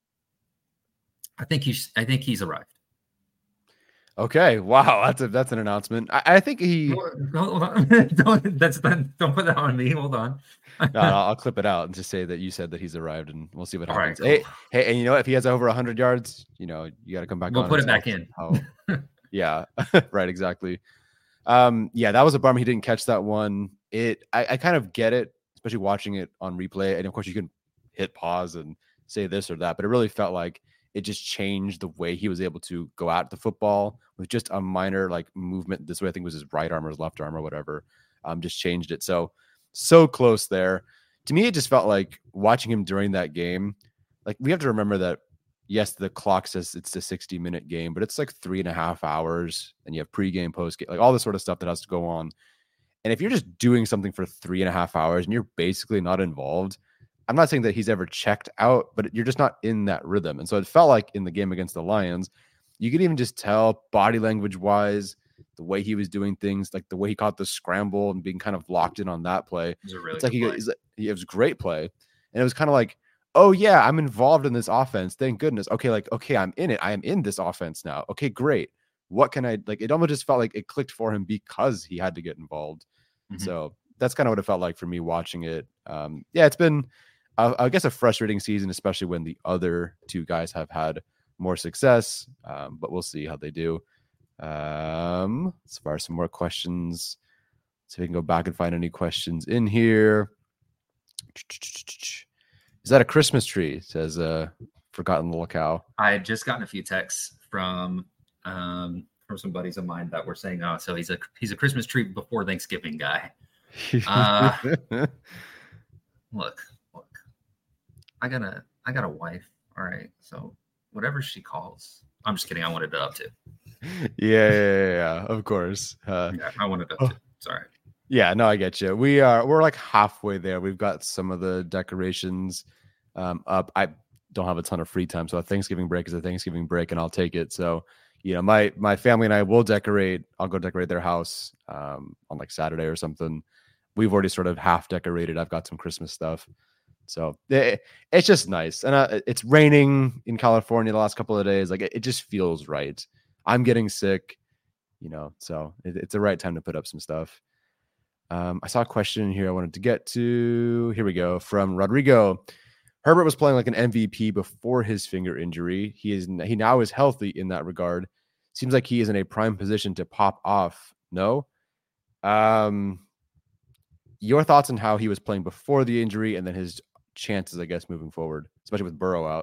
I think he's, I think he's arrived. Okay. Wow. That's a, that's an announcement. I, I think he, hold on. don't, that's, don't put that on me. Hold on. no, I'll, I'll clip it out and just say that you said that he's arrived, and we'll see what happens. All right, cool. Hey, hey, and you know, if he has over a hundred yards, you know, you got to come back. We'll on put it back in. How, yeah. Right. Exactly. Um, yeah, that was a bummer. He didn't catch that one. It, I, I kind of get it, especially watching it on replay. And of course you can hit pause and say this or that, but it really felt like it just changed the way he was able to go at the football with just a minor like movement. This way, I think it was his right arm or his left arm or whatever. Um, just changed it. So, so close there. To me, it just felt like watching him during that game. Like we have to remember that, yes, the clock says it's a sixty minute game, but it's like three and a half hours and you have pregame, postgame, like all this sort of stuff that has to go on. And if you're just doing something for three and a half hours and you're basically not involved, I'm not saying that he's ever checked out, but you're just not in that rhythm. And so it felt like in the game against the Lions, you could even just tell body language wise, the way he was doing things, like the way he caught the scramble and being kind of locked in on that play. It was a really it's like he, play. He's, it was a great play. And it was kind of like, oh yeah, I'm involved in this offense. Thank goodness. Okay. Like, okay, I'm in it. I am in this offense now. Okay, great. What can I like? It almost just felt like it clicked for him because he had to get involved. Mm-hmm. So that's kind of what it felt like for me watching it. Um, yeah, it's been, uh, I guess, a frustrating season, especially when the other two guys have had more success. Um, but we'll see how they do. Um, as far as some more questions, so we can go back and find any questions in here. Is that a Christmas tree? Says uh Forgotten Little Cow. I had just gotten a few texts from um from some buddies of mine that were saying, oh, so he's a he's a Christmas tree before Thanksgiving guy. Uh look, look. I got a I got a wife. All right. So whatever she calls. I'm just kidding. I wanted it up to. Yeah, yeah, yeah, yeah. Of course. Uh, yeah, I wanted it up oh. to. Sorry. Yeah, no, I get you. We are we're like halfway there. We've got some of the decorations um, up. I don't have a ton of free time, so a Thanksgiving break is a Thanksgiving break, and I'll take it. So, you know, my my family and I will decorate. I'll go decorate their house um, on like Saturday or something. We've already sort of half decorated. I've got some Christmas stuff So it, it's just nice. And uh, it's raining in California the last couple of days. Like it, it just feels right. I'm getting sick, you know, so it, it's the right time to put up some stuff. Um, I saw a question here I wanted to get to. Here we go. From Rodrigo. Herbert was playing like an M V P before his finger injury. He is he now is healthy in that regard. Seems like he is in a prime position to pop off. No? Um, your thoughts on how he was playing before the injury and then his chances, I guess, moving forward, especially with Burrow out.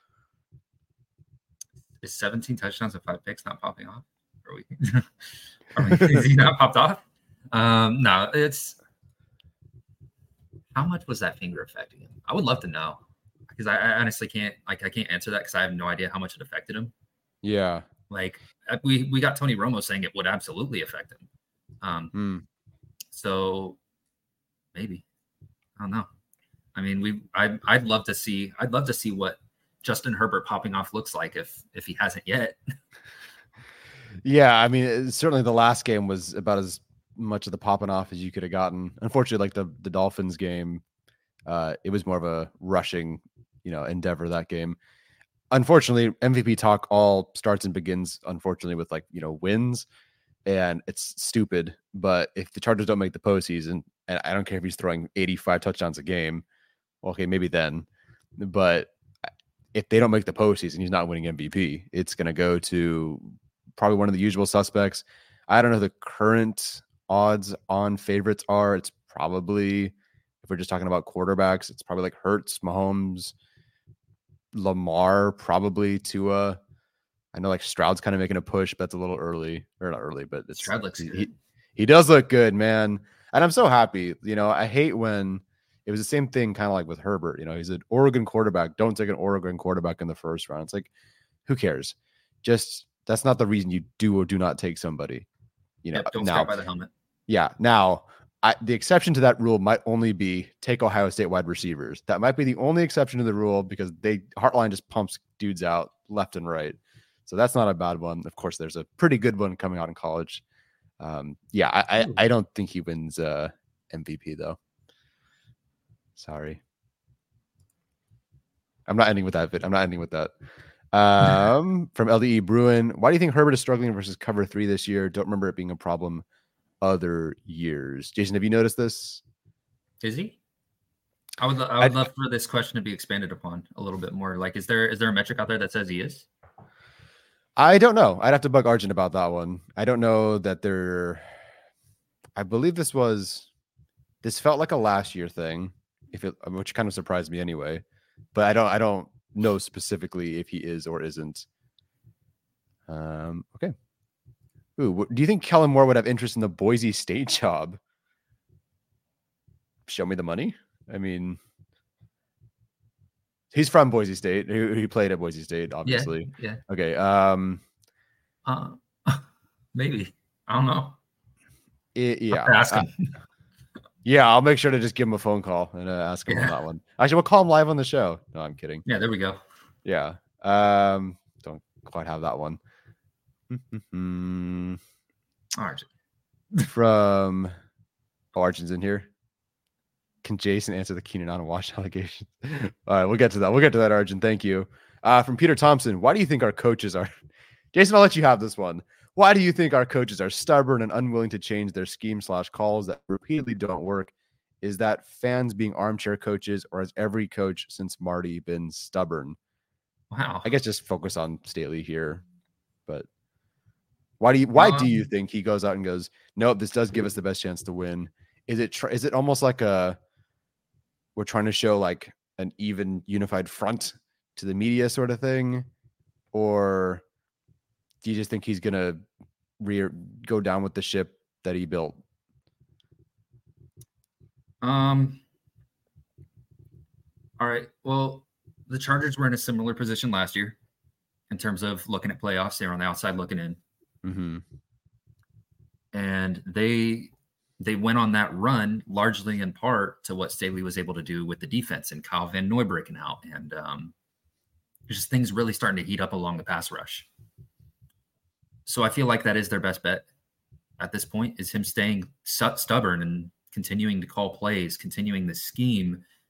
Is seventeen touchdowns and five picks not popping off? Are we? Are we is he not popped off? Um, no, it's how much was that finger affecting him? I would love to know because I, I honestly can't like I can't answer that because I have no idea how much it affected him. Yeah, like we we got Tony Romo saying it would absolutely affect him. Um, hmm. so maybe I don't know. I mean, we I I'd love to see I'd love to see what Justin Herbert popping off looks like if if he hasn't yet. Yeah, I mean, certainly the last game was about as much of the popping off as you could have gotten. Unfortunately, like the the Dolphins game, uh, it was more of a rushing, you know, endeavor that game. Unfortunately, M V P talk all starts and begins, unfortunately, with like, you know, wins, and it's stupid. But if the Chargers don't make the postseason, and I don't care if he's throwing eighty-five touchdowns a game, well, okay, maybe then. But if they don't make the postseason, he's not winning M V P. It's going to go to probably one of the usual suspects. I don't know the current odds on favorites are. It's probably, if we're just talking about quarterbacks, it's probably like Hurts, Mahomes, Lamar, probably Tua. I know like Stroud's kind of making a push, but that's a little early, or not early, but it's Stroud looks he, good. He, he does look good, man. And I'm so happy. You know, I hate when it was the same thing kind of like with Herbert. You know, he's an Oregon quarterback. Don't take an Oregon quarterback in the first round. It's like, who cares? Just, that's not the reason you do or do not take somebody. You know, Yep, don't now, scout by the helmet. Yeah. Now, I, the exception to that rule might only be take Ohio State wide receivers. That might be the only exception to the rule because they Heartline just pumps dudes out left and right. So that's not a bad one. Of course, there's a pretty good one coming out in college. Um, yeah, I, I, I don't think he wins uh, M V P though. Sorry. I'm not ending with that bit. I'm not ending with that. Um, from L D E Bruin, why do you think Herbert is struggling versus cover three this year? Don't remember it being a problem other years. Jason, have you noticed this? Is he? I would I would I'd, love for this question to be expanded upon a little bit more. Like, is there is there a metric out there that says he is? I don't know. I'd have to bug Arjun about that one. I don't know that there. I believe this was. This felt like a last year thing, if it, which kind of surprised me anyway. But I don't. I don't know specifically if he is or isn't. Um. Okay. Ooh, do you think Kellen Moore would have interest in the Boise State job? Show me the money. I mean, he's from Boise State. He, he played at Boise State, obviously. Yeah. yeah. Okay. Um. Uh, maybe. I don't know. It, yeah. Ask him. Uh, yeah, I'll make sure to just give him a phone call and uh, ask him yeah. on that one. Actually, we'll call him live on the show. No, I'm kidding. Yeah, there we go. Yeah. Um. Don't quite have that one. Mm-hmm. Arjun. From oh, Arjun's in here. Can Jason answer the Keenan Allen Wash allegations? All right, we'll get to that. We'll get to that, Arjun. Thank you. Uh, from Peter Thompson, why do you think our coaches are? Jason, I'll let you have this one. Why do you think our coaches are stubborn and unwilling to change their scheme slash calls that repeatedly don't work? Is that fans being armchair coaches, or has every coach since Marty been stubborn? Wow. I guess just focus on Staley here, but. Why do you why um, do you think he goes out and goes, nope, this does give us the best chance to win? Is it tr- is it almost like a we're trying to show like an even unified front to the media sort of thing? Or do you just think he's gonna re- go down with the ship that he built? Um all right. Well, the Chargers were in a similar position last year in terms of looking at playoffs. They were on the outside looking in. Mm-hmm. And they they went on that run largely in part to what Staley was able to do with the defense and Kyle Van Noy breaking out. And um, just things really starting to heat up along the pass rush. So I feel like that is their best bet at this point, is him staying stubborn and continuing to call plays, continuing the scheme,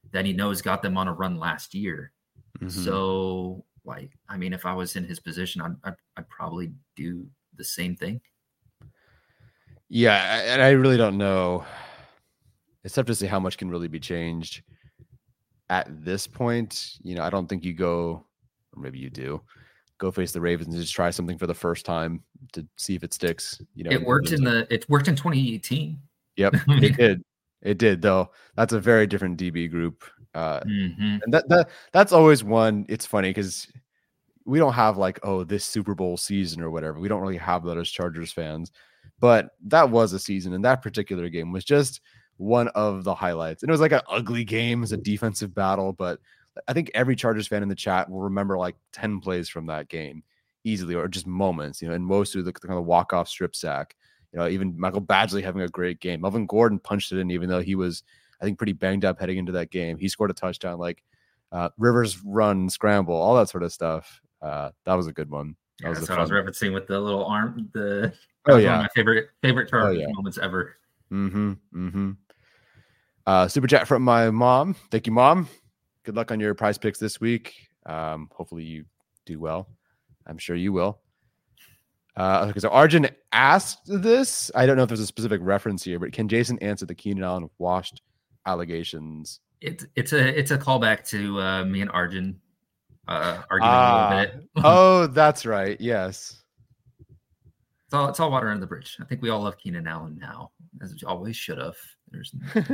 that he knows got them on a run last year. Mhm. So, like, I mean, if I was in his position, I'd, I'd, I'd probably do the same thing. Yeah, I- and I really don't know. It's tough to say how much can really be changed at this point. You know, I don't think you go, or maybe you do, go face the Ravens and just try something for the first time to see if it sticks. You know, It worked in the it worked in twenty eighteen. Yep, it did. It did, though. That's a very different D B group. Uh, Mhm. and that, that that's always one. It's funny because we don't have like, oh, this Super Bowl season or whatever. We don't really have that as Chargers fans. But that was a season, and that particular game was just one of the highlights. And it was like an ugly game, it was a defensive battle. But I think every Chargers fan in the chat will remember like ten plays from that game easily, or just moments, you know, and most of the kind of walk-off strip sack. You know, even Michael Badgley having a great game. Melvin Gordon punched it in, even though he was, I think, pretty banged up heading into that game. He scored a touchdown, like uh, Rivers run, scramble, all that sort of stuff. Uh, that was a good one. That Yeah, was that's a what I was fun- referencing with the little arm. The Oh, that was yeah. one of my favorite favorite Chargers yeah. moments ever. Mm-hmm. Mm-hmm. Uh, super chat from my mom. Thank you, Mom. Good luck on your prize picks this week. Um, hopefully you do well. I'm sure you will. Uh, okay, so Arjun asked this. I don't know if there's a specific reference here, but can Jason answer the Keenan Allen washed allegations? It's it's a it's a callback to uh, me and Arjun uh, arguing Ah, a little bit. oh, that's right. Yes. It's all it's all water under the bridge. I think we all love Keenan Allen now, as we always should have. There's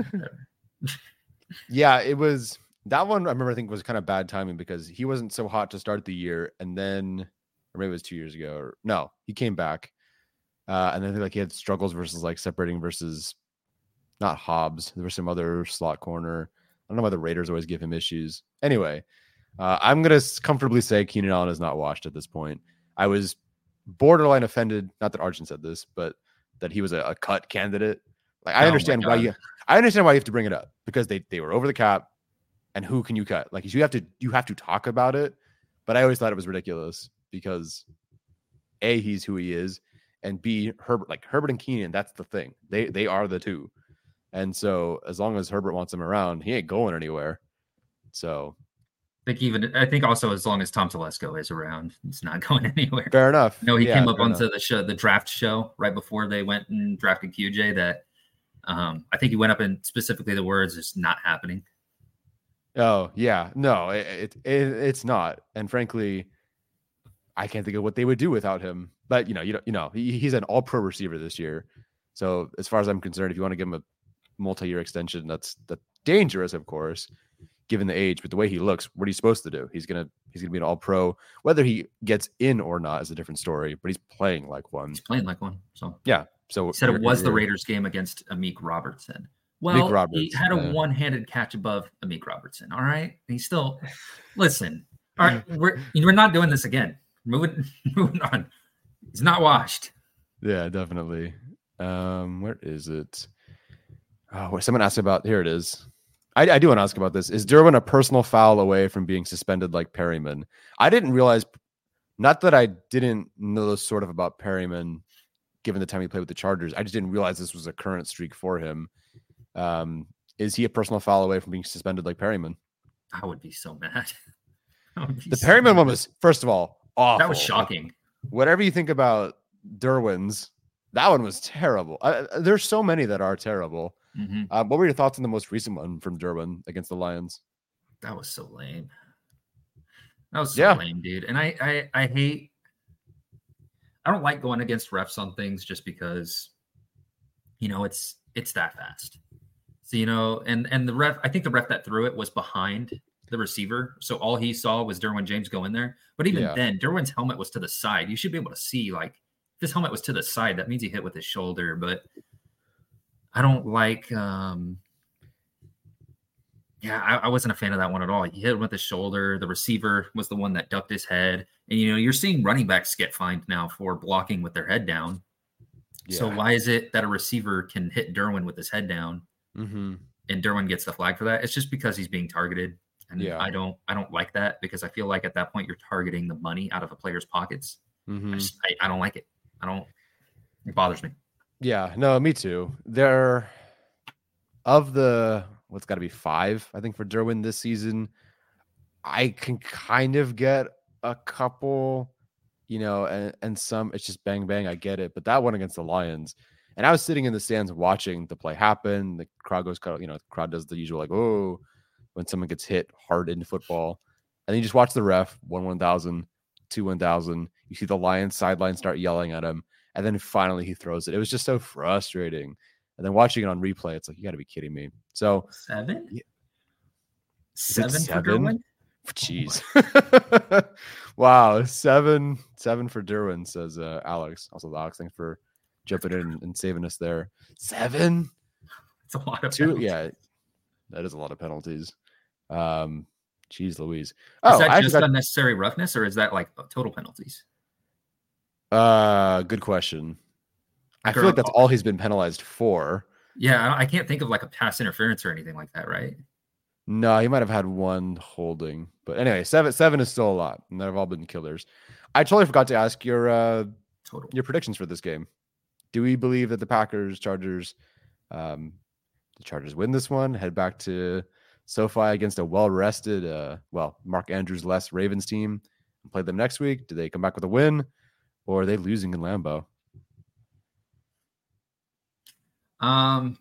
Yeah, it was that one. I remember I think was kind of bad timing because he wasn't so hot to start the year, and then, or maybe it was two years ago. Or no, he came back, uh, and then like he had struggles versus like separating versus not Hobbs. There was some other slot corner. I don't know why the Raiders always give him issues. Anyway, uh, I'm gonna comfortably say Keenan Allen is not washed at this point. I was borderline offended, not that Arjun said this, but that he was a, a cut candidate. Like I Oh my understand why God. you I understand why you have to bring it up because they they were over the cap, and who can you cut? Like you have to you have to talk about it. But I always thought it was ridiculous because A, he's who he is, and B, Herbert, like Herbert and Keenan, that's the thing. They they are the two. And so as long as Herbert wants him around, he ain't going anywhere. So I think even I think also as long as Tom Telesco is around, it's not going anywhere. fair enough. No, he Yeah, came up fair onto enough. the show, the draft show, right before they went and drafted Q J. That um, I think he went up and specifically the words "It's not happening." Oh yeah, no, it, it, it it's not. And frankly, I can't think of what they would do without him. But you know, you know, you know, he, he's an all-pro receiver this year. So as far as I'm concerned, if you want to give him a multi-year extension, that's that's dangerous, of course, given the age. But the way he looks, what are you supposed to do? He's gonna he's gonna be an all-pro. Whether he gets in or not is a different story. But he's playing like one. He's playing like one. So Yeah. So he said it you're- was the you're- Raiders game against Amik Robertson. Well, he Roberts, had a yeah. one-handed catch above Amik Robertson. All right, he's still listen. All right, we're we're not doing this again. Moving moving on. He's not washed. Yeah, definitely. Um, where is it? Oh, wait, someone asked about here it is. I, I do want to ask about this. Is Derwin a personal foul away from being suspended like Perryman? I didn't realize, not that I didn't know sort of about Perryman, given the time he played with the Chargers. I just didn't realize this was a current streak for him. Um, is he a personal foul away from being suspended like Perryman? I would be so mad. I would be The so Perryman mad. one was, first of all, awful. That was shocking. Whatever you think about Derwin's, that one was terrible. I, I- there's so many that are terrible. Mhm. Um, what were your thoughts on the most recent one from Derwin against the Lions? That was so lame. That was so Yeah. lame, dude. And I, I, I hate. I don't like going against refs on things just because, you know, it's it's that fast. So you know, and and the ref, I think the ref that threw it was behind the receiver, so all he saw was Derwin James go in there. But even Yeah. then, Derwin's helmet was to the side. You should be able to see, like, if his helmet was to the side, that means he hit with his shoulder. But I don't like. um Yeah, I, I wasn't a fan of that one at all. He hit with his shoulder. The receiver was the one that ducked his head. And, you know, you're seeing running backs get fined now for blocking with their head down. So Yeah. why is it that a receiver can hit Derwin with his head down Mm-hmm. and Derwin gets the flag for that? It's just because he's being targeted. And Yeah. I don't I don't like that because I feel like at that point you're targeting the money out of a player's pockets. Mm-hmm. I just I, I don't like it. I don't it bothers me. Yeah, no, me too. There, of the what's got to be five, I think, for Derwin this season. I can kind of get a couple, you know, and, and some, it's just bang, bang. I get it. But that one against the Lions, and I was sitting in the stands watching the play happen. The crowd goes, you know, the crowd does the usual, like, oh, when someone gets hit hard in football. And then you just watch the ref, one one thousand, two one thousand. You see the Lions sideline start yelling at him. And then finally he throws it. It was just so frustrating. And then watching it on replay, it's like, you got to be kidding me. So seven? Yeah. Seven, seven? for Derwin? Jeez. Wow. Seven, seven for Derwin, says uh, Alex. Also, Alex, thanks for jumping in and saving us there. Seven? It's a lot of Two. penalties. Yeah, that is a lot of penalties. Um, Jeez Louise. Is Oh, that I just got, unnecessary roughness, or is that like total penalties? uh, good question. I Like, feel are- like that's all he's been penalized for. Yeah, I I can't think of like a pass interference or anything like that, right? No, he might have had one holding, but anyway, seven seven is still a lot, and they've all been killers. I totally forgot to ask your uh, Total. your predictions for this game. Do we believe that the Packers, Chargers, um, the Chargers win this one, head back to SoFi against a well-rested, uh, well, Mark Andrews less Ravens team, and play them next week? Do they come back with a win, or are they losing in Lambeau? Um,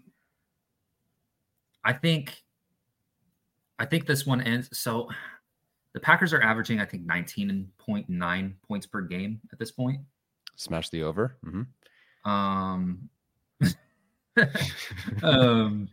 I think, I think this one ends. So the Packers are averaging, I think, nineteen point nine points per game at this point. Smash the over. Mm-hmm. Um, um,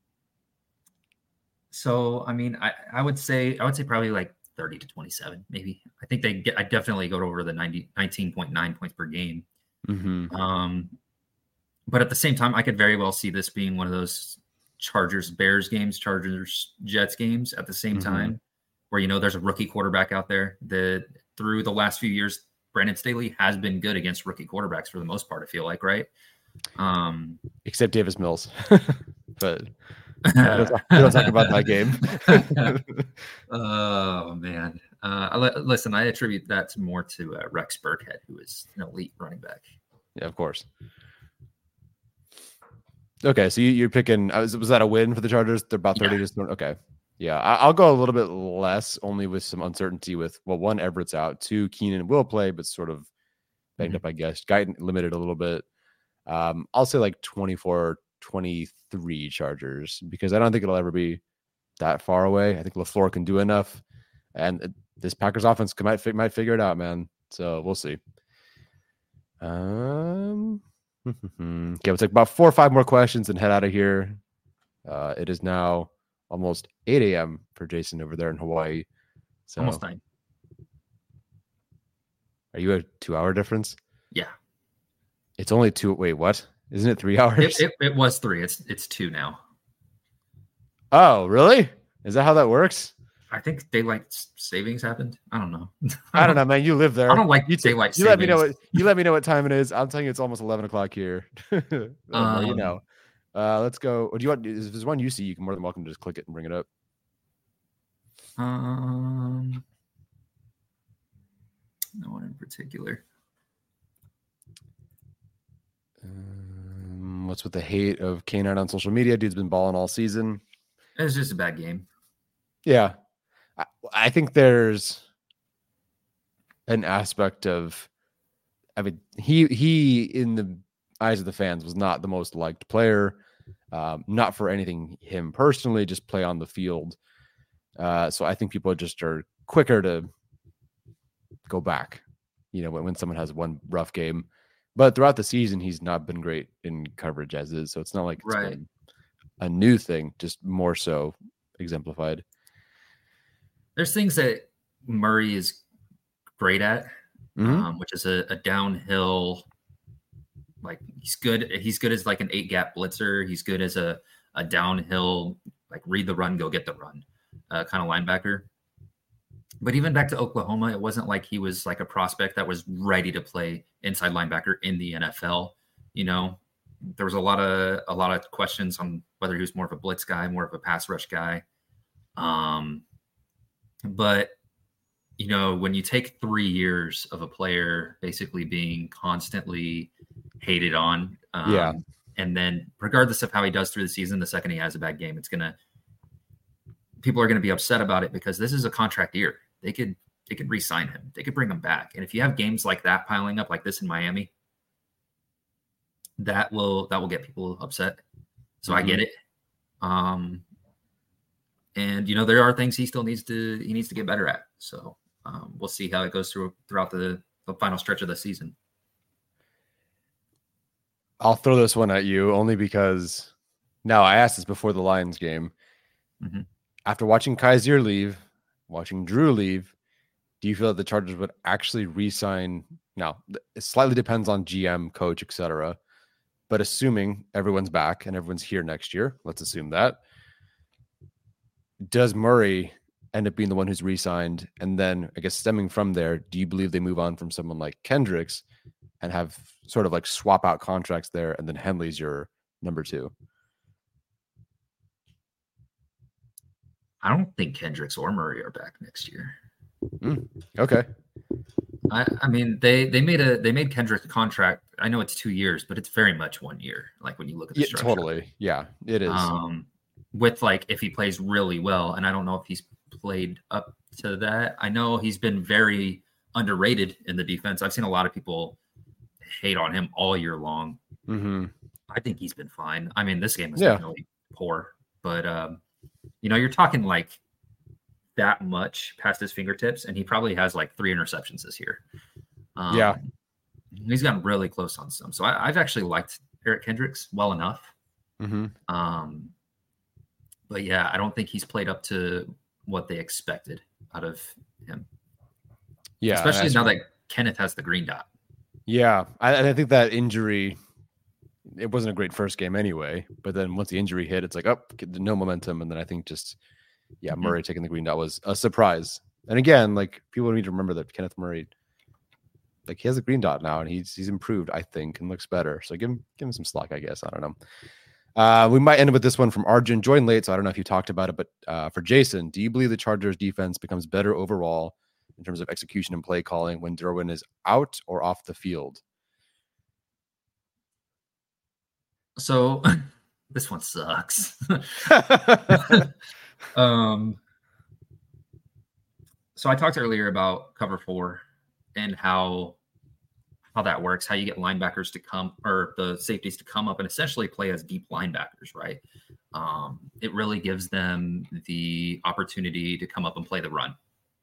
so I mean, I, I would say, I would say probably like thirty to twenty-seven, maybe. I think they get, I definitely go over the ninety, nineteen point nine points per game. Mm-hmm. Um, but at the same time, I could very well see this being one of those Chargers Bears games, Chargers Jets games at the same Mhm. time, where, you know, there's a rookie quarterback out there that through the last few years, Brandon Staley has been good against rookie quarterbacks for the most part, I feel like, right? Um, Except Davis Mills. But we don't, talk, we don't talk about that game. Oh man. Uh, I, li- listen, I attribute that to more to uh, Rex Burkhead, who is an elite running back. Yeah, of course. Okay, so you, you're picking. Uh, was, was that a win for the Chargers? They're about thirty. Yeah. Just okay. Yeah, I, I'll go a little bit less, only with some uncertainty. With well, one, Everett's out. Two, Keenan will play, but sort of banged Mhm. up, I guess. Guyton limited a little bit. Um, I'll say like twenty-four, twenty-three Chargers, because I don't think it'll ever be that far away. I think LaFleur can do enough, and uh, this Packers offense can, might fi- might figure it out, man. So we'll see. Um. Okay, we'll take about four or five more questions and head out of here. Uh, it is now almost eight a.m. for Jason over there in Hawaii. So, Almost nine. are you a two-hour difference? Yeah. It's only two. Wait, what? Isn't it three hours? It, it, it was three. It's it's two now. Oh, really? Is that how that works? I think daylight s- savings happened. I don't know. I don't know, man. You live there. I don't like you t- daylight You let me know. savings. What, you let me know what time it is. I'm telling you, it's almost eleven o'clock here. The more you Um, know. Uh, let's go. Or do you want? If there's one you see, you can more than welcome to just click it and bring it up. Um, no one in particular. Um, what's with the hate of Canine on social media? Dude's been balling all season. It's just a bad game. Yeah, I, I think there's an aspect of, I mean, he he in the eyes of the fans was not the most liked player. Um, not for anything him personally, just play on the field. Uh, so I think people just are quicker to go back, you know, when, when someone has one rough game. But throughout the season, he's not been great in coverage as is. So it's not like it's Right. been a new thing, just more so exemplified. There's things that Murray is great at, Mhm. um, which is a, a downhill. Like he's good. He's good as like an eight gap blitzer. He's good as a, a downhill, like read the run, go get the run uh, kind of linebacker. But even back to Oklahoma, it wasn't like he was like a prospect that was ready to play inside linebacker in the N F L. You know, there was a lot of a lot of questions on whether he was more of a blitz guy, more of a pass rush guy. Um, but you know, when you take three years of a player basically being constantly hated on, um, Yeah. and then regardless of how he does through the season, the second he has a bad game, it's gonna people are going to be upset about it because this is a contract year. They could they could re-sign him. They could bring him back. And if you have games like that piling up like this in Miami, that will that will get people upset. So mm-hmm. I get it. Um, and you know there are things he still needs to he needs to get better at. So um, we'll see how it goes through throughout the, the final stretch of the season. I'll throw this one at you only because now I asked this before the Lions game. Mm-hmm. After watching Kaiser leave, watching Drew leave, do you feel that the Chargers would actually re-sign? Now, it slightly depends on G M, coach, et cetera. But assuming everyone's back and everyone's here next year, let's assume that. Does Murray end up being the one who's re-signed? And then, I guess, stemming from there, do you believe they move on from someone like Kendricks and have sort of like swap out contracts there, and then Henley's your number two? I don't think Kendricks or Murray are back next year. Mm, okay. I, I mean, they they made a they made Kendrick's contract. I know it's two years, but it's very much one year. Like when you look at the yeah, structure. Totally. Yeah, it is. Um, with like if he plays really well, and I don't know if he's played up to that. I know he's been very underrated in the defense. I've seen a lot of people hate on him all year long. Mm-hmm. I think he's been fine. I mean, this game was yeah. definitely poor, but um, you know, you're talking like that much past his fingertips, and he probably has like three interceptions this year. Um, yeah, he's gotten really close on some. So I, I've actually liked Eric Kendricks well enough. Mm-hmm. Um, but yeah, I don't think he's played up to what they expected out of him. Yeah, especially now that Kenneth has the green dot. Yeah, I, I think that injury, it wasn't a great first game anyway, but then once the injury hit, it's like, oh, no momentum. And then I think just, yeah, mm-hmm. Murray taking the green dot was a surprise. And again, like people need to remember that Kenneth Murray, like he has a green dot now and he's he's improved, I think, and looks better. So give him, give him some slack, I guess. I don't know. Uh, we might end with this one from Arjun. Joined late, so I don't know if you talked about it, but uh, for Jason, do you believe the Chargers defense becomes better overall in terms of execution and play calling when Derwin is out or off the field? So this one sucks. um, so I talked earlier about cover four and how how that works, how you get linebackers to come or the safeties to come up and essentially play as deep linebackers, right? Um, it really gives them the opportunity to come up and play the run.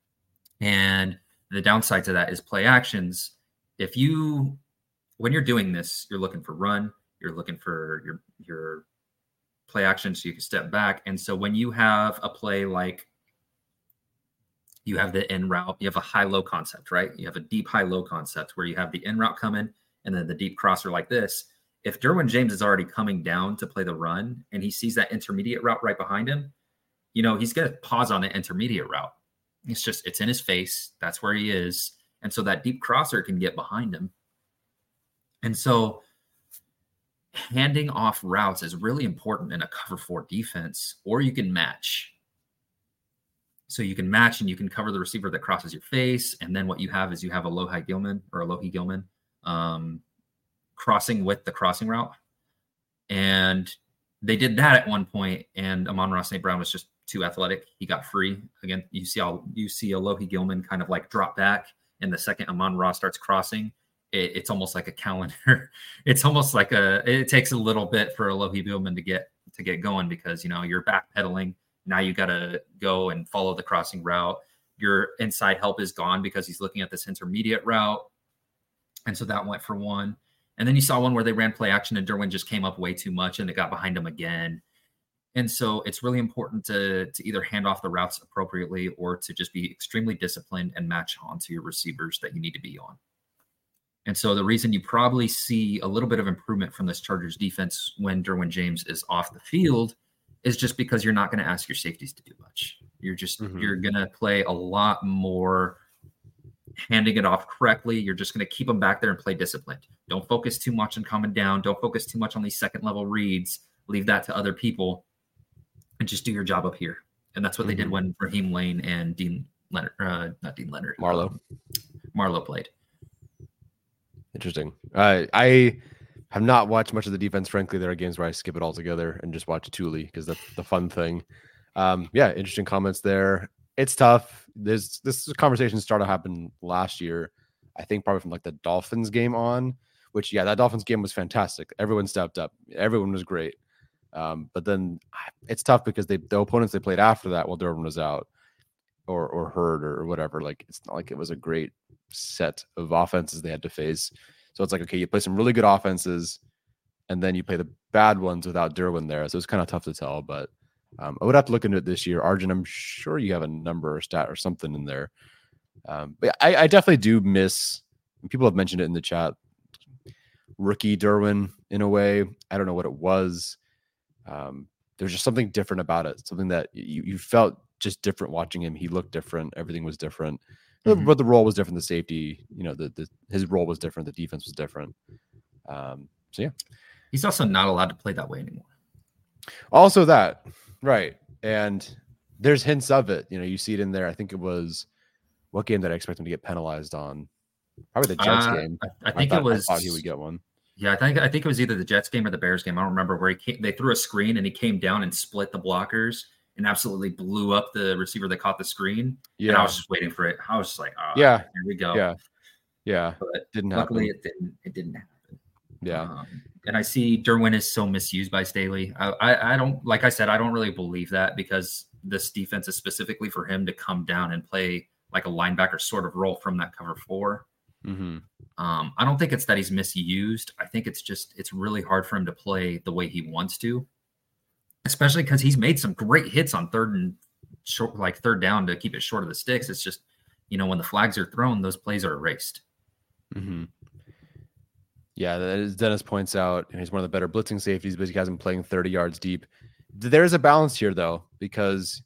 And the downside to that is play actions. If you, when you're doing this, you're looking for run, you're looking for your, your play action so you can step back. And so when you have a play like you have the in route, you have a high-low concept, right? You have a deep high-low concept where you have the in route coming and then the deep crosser like this. If Derwin James is already coming down to play the run and he sees that intermediate route right behind him, you know, he's going to pause on the intermediate route. It's just, it's in his face. That's where he is. And so that deep crosser can get behind him. And so handing off routes is really important in a cover four defense, or you can match. So you can match and you can cover the receiver that crosses your face. And then what you have is you have a Alohi Gilman or Alohi Gilman um, crossing with the crossing route. And they did that at one point, and Amon-Ra Saint Brown was just too athletic. He got free. Again, you see how you see Alohi Gilman kind of like drop back, and the second Amon-Ra starts crossing, it, it's almost like a calendar. It's almost like a, it takes a little bit for Alohi Gilman to get to get going because, you know, you're backpedaling. Now you got to go and follow the crossing route. Your inside help is gone because he's looking at this intermediate route. And so that went for one. And then you saw one where they ran play action and Derwin just came up way too much and it got behind him again. And so it's really important to, to either hand off the routes appropriately or to just be extremely disciplined and match on to your receivers that you need to be on. And so the reason you probably see a little bit of improvement from this Chargers defense when Derwin James is off the field is just because you're not going to ask your safeties to do much. You're just, mm-hmm. you're going to play a lot more handing it off correctly. You're just going to keep them back there and play disciplined. Don't focus too much on coming down. Don't focus too much on these second level reads. Leave that to other people and just do your job up here. And that's what mm-hmm. they did when Raheem Lane and Dean Leonard, uh, not Dean Leonard, Marlowe, um, Marlowe played. Interesting. Uh, I have not watched much of the defense. Frankly, there are games where I skip it altogether and just watch Thule because that's the fun thing. Um, yeah, interesting comments there. It's tough. There's this conversation started happening last year, I think probably from like the Dolphins game on, which yeah, that Dolphins game was fantastic. Everyone stepped up. Everyone was great. Um, but then it's tough because they the opponents they played after that while Derwin was out or or hurt or whatever. Like it's not like it was a great set of offenses they had to face. So it's like, okay, you play some really good offenses and then you play the bad ones without Derwin there. So it's kind of tough to tell, but um, I would have to look into it this year. Arjun, I'm sure you have a number or stat or something in there. Um, but I, I definitely do miss, people have mentioned it in the chat, rookie Derwin in a way. I don't know what it was. Um, there's just something different about it. Something that you, you felt just different watching him. He looked different. Everything was different. Mm-hmm. But the role was different. The safety, you know, the, the his role was different. The defense was different. Um, so, yeah. He's also not allowed to play that way anymore. Also that, right. And there's hints of it. You know, you see it in there. I think it was, what game did I expect him to get penalized on? Probably the Jets uh, game. I, I think I thought, it was. I thought he would get one. Yeah, I think I think it was either the Jets game or the Bears game. I don't remember where he came. They threw a screen and he came down and split the blockers and absolutely blew up the receiver that caught the screen. Yeah, and I was just waiting for it. I was just like, oh, yeah, here we go. Yeah, yeah. But didn't luckily happen. it didn't. It didn't happen. Yeah. Um, and I see Derwin is so misused by Staley. I, I I don't like I said I don't really believe that because this defense is specifically for him to come down and play like a linebacker sort of role from that cover four. Mm-hmm. Um, I don't think it's that he's misused. I think it's just it's really hard for him to play the way he wants to, especially because he's made some great hits on third and short, like third down to keep it short of the sticks. It's just, you know, when the flags are thrown, those plays are erased. Mm-hmm. Yeah, as Dennis points out, he's one of the better blitzing safeties, but he hasn't playing thirty yards deep. There's a balance here, though, because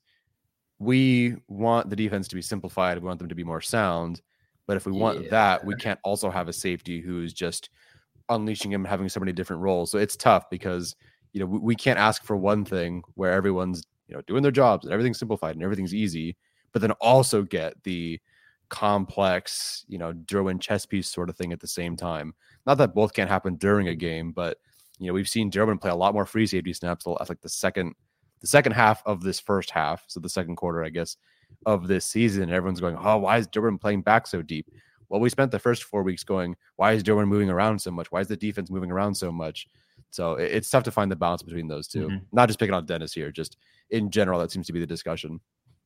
we want the defense to be simplified. We want them to be more sound. But if we want yeah. that, we can't also have a safety who's just unleashing him, having so many different roles. So it's tough because, you know, we, we can't ask for one thing where everyone's, you know, doing their jobs and everything's simplified and everything's easy, but then also get the complex, you know, Derwin chess piece sort of thing at the same time. Not that both can't happen during a game, but, you know, we've seen Derwin play a lot more free safety snaps at like the second, the second half of this first half. So the second quarter, I guess, of this season. Everyone's going, oh, why is Derwin playing back so deep? Well, we spent the first four weeks going, why is Derwin moving around so much? Why is the defense moving around so much? So it's tough to find the balance between those two. Mm-hmm. Not just picking on Dennis here, just in general, that seems to be the discussion.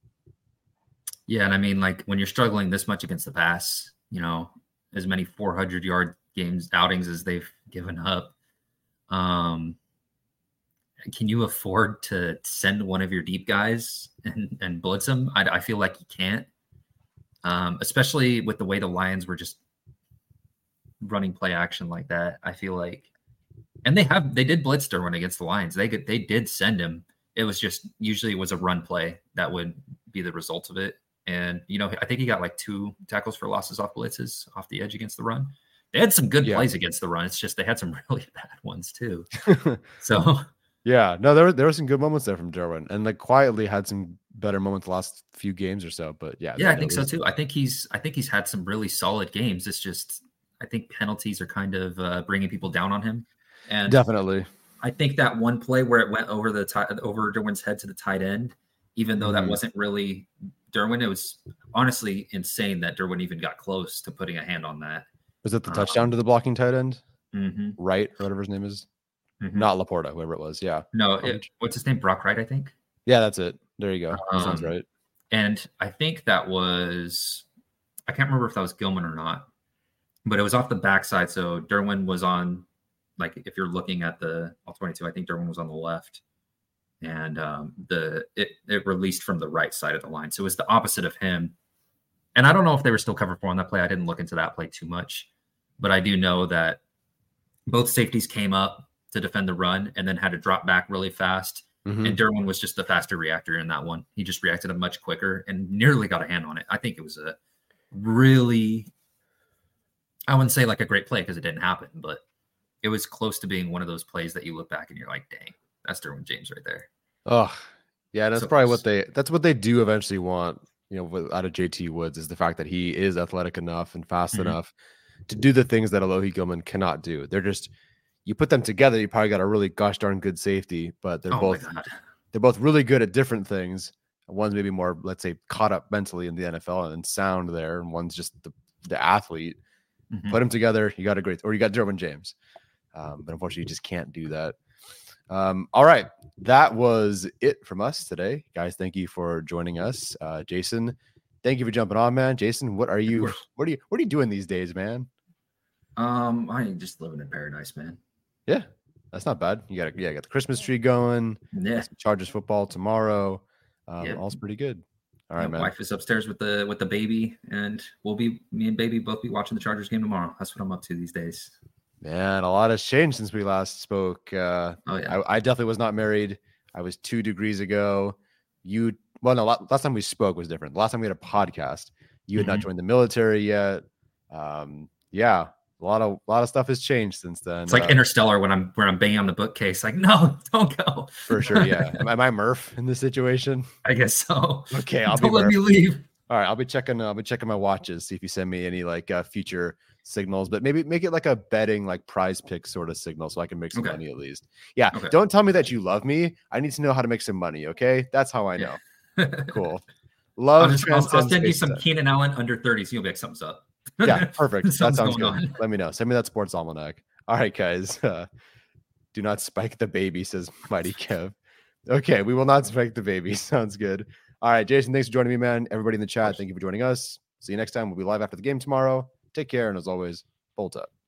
Yeah, and I mean, like when you're struggling this much against the pass, you know, as many four hundred yard games outings as they've given up, um, can you afford to send one of your deep guys and, and blitz them? I, I feel like you can't, um, especially with the way the Lions were just running play action like that. I feel like, and they have they did blitz Derwin against the Lions. They they did send him. It was just usually it was a run play that would be the result of it. And you know, I think he got like two tackles for losses off blitzes off the edge against the run. They had some good yeah. plays against the run. It's just they had some really bad ones too. So. Yeah, no, there were there were some good moments there from Derwin, and like quietly had some better moments the last few games or so. But yeah, yeah, I think was... so too. I think he's I think he's had some really solid games. It's just I think penalties are kind of uh, bringing people down on him. And definitely, I think that one play where it went over the t- over Derwin's head to the tight end, even though mm-hmm. that wasn't really Derwin, it was honestly insane that Derwin even got close to putting a hand on that. Was it the touchdown um, to the blocking tight end? Mm-hmm. Right, or whatever his name is. Mm-hmm. Not Laporta, whoever it was. Yeah. No, it, what's his name? Brock Wright, I think. Yeah, that's it. There you go. Um, sounds right. And I think that was, I can't remember if that was Gilman or not, but it was off the backside. So Derwin was on, like, if you're looking at the all twenty-two, I think Derwin was on the left, and um, the it it released from the right side of the line. So it was the opposite of him. And I don't know if they were still cover four on that play. I didn't look into that play too much, but I do know that both safeties came up to defend the run and then had to drop back really fast. Mm-hmm. And Derwin was just the faster reactor in that one. He just reacted much quicker and nearly got a hand on it. I think it was a really, I wouldn't say like a great play because it didn't happen, but it was close to being one of those plays that you look back and you're like, dang, that's Derwin James right there. Oh, yeah. That's so probably close. what they, that's what they do eventually want, you know, out of J T Woods is the fact that he is athletic enough and fast mm-hmm. enough to do the things that Alohi Gilman cannot do. They're just, you put them together, you probably got a really gosh darn good safety, but they're oh both they're both really good at different things. One's maybe more, let's say, caught up mentally in the N F L and sound there, and one's just the, the athlete. Mm-hmm. Put them together, you got a great, or you got Derwin James. Um, but unfortunately, you just can't do that. Um, all right, that was it from us today, guys. Thank you for joining us, uh, Jason. Thank you for jumping on, man. Jason, what are you? What are you? What are you doing these days, man? Um, I ain't just living in paradise, man. Yeah, that's not bad. You got, yeah, you got the Christmas tree going. Yeah, Chargers football tomorrow. Um, yeah. All's pretty good. All right, My man. wife is upstairs with the with the baby, and we'll be me and baby both be watching the Chargers game tomorrow. That's what I'm up to these days. Man, a lot has changed since we last spoke. Uh, oh yeah, I, I definitely was not married. I was two degrees ago. You well, no, last time we spoke was different. The last time we had a podcast, you had mm-hmm. not joined the military yet. Um, yeah. A lot of a lot of stuff has changed since then. It's like uh, Interstellar when I'm when I'm banging on the bookcase. Like, no, don't go. For sure, yeah. Am, am I Murph in this situation? I guess so. Okay, I'll don't be let Murph. me leave. All right, I'll be checking. Uh, I'll be checking my watches, see if you send me any like uh, future signals. But maybe make it like a betting, like prize pick sort of signal, so I can make some okay. money at least. Yeah. Okay. Don't tell me that you love me. I need to know how to make some money. Okay, that's how I know. Yeah. Cool. Love. I'll, just, I'll, I'll send you some Keenan Allen under thirty, so you'll make something up. Yeah, perfect. That sounds good. On. Let me know. Send me that sports almanac. All right, guys. Uh, do not spike the baby, says Mighty Kev. Okay, we will not spike the baby. Sounds good. All right, Jason, thanks for joining me, man. Everybody in the chat, thank you for joining us. See you next time. We'll be live after the game tomorrow. Take care, and as always, bolt up.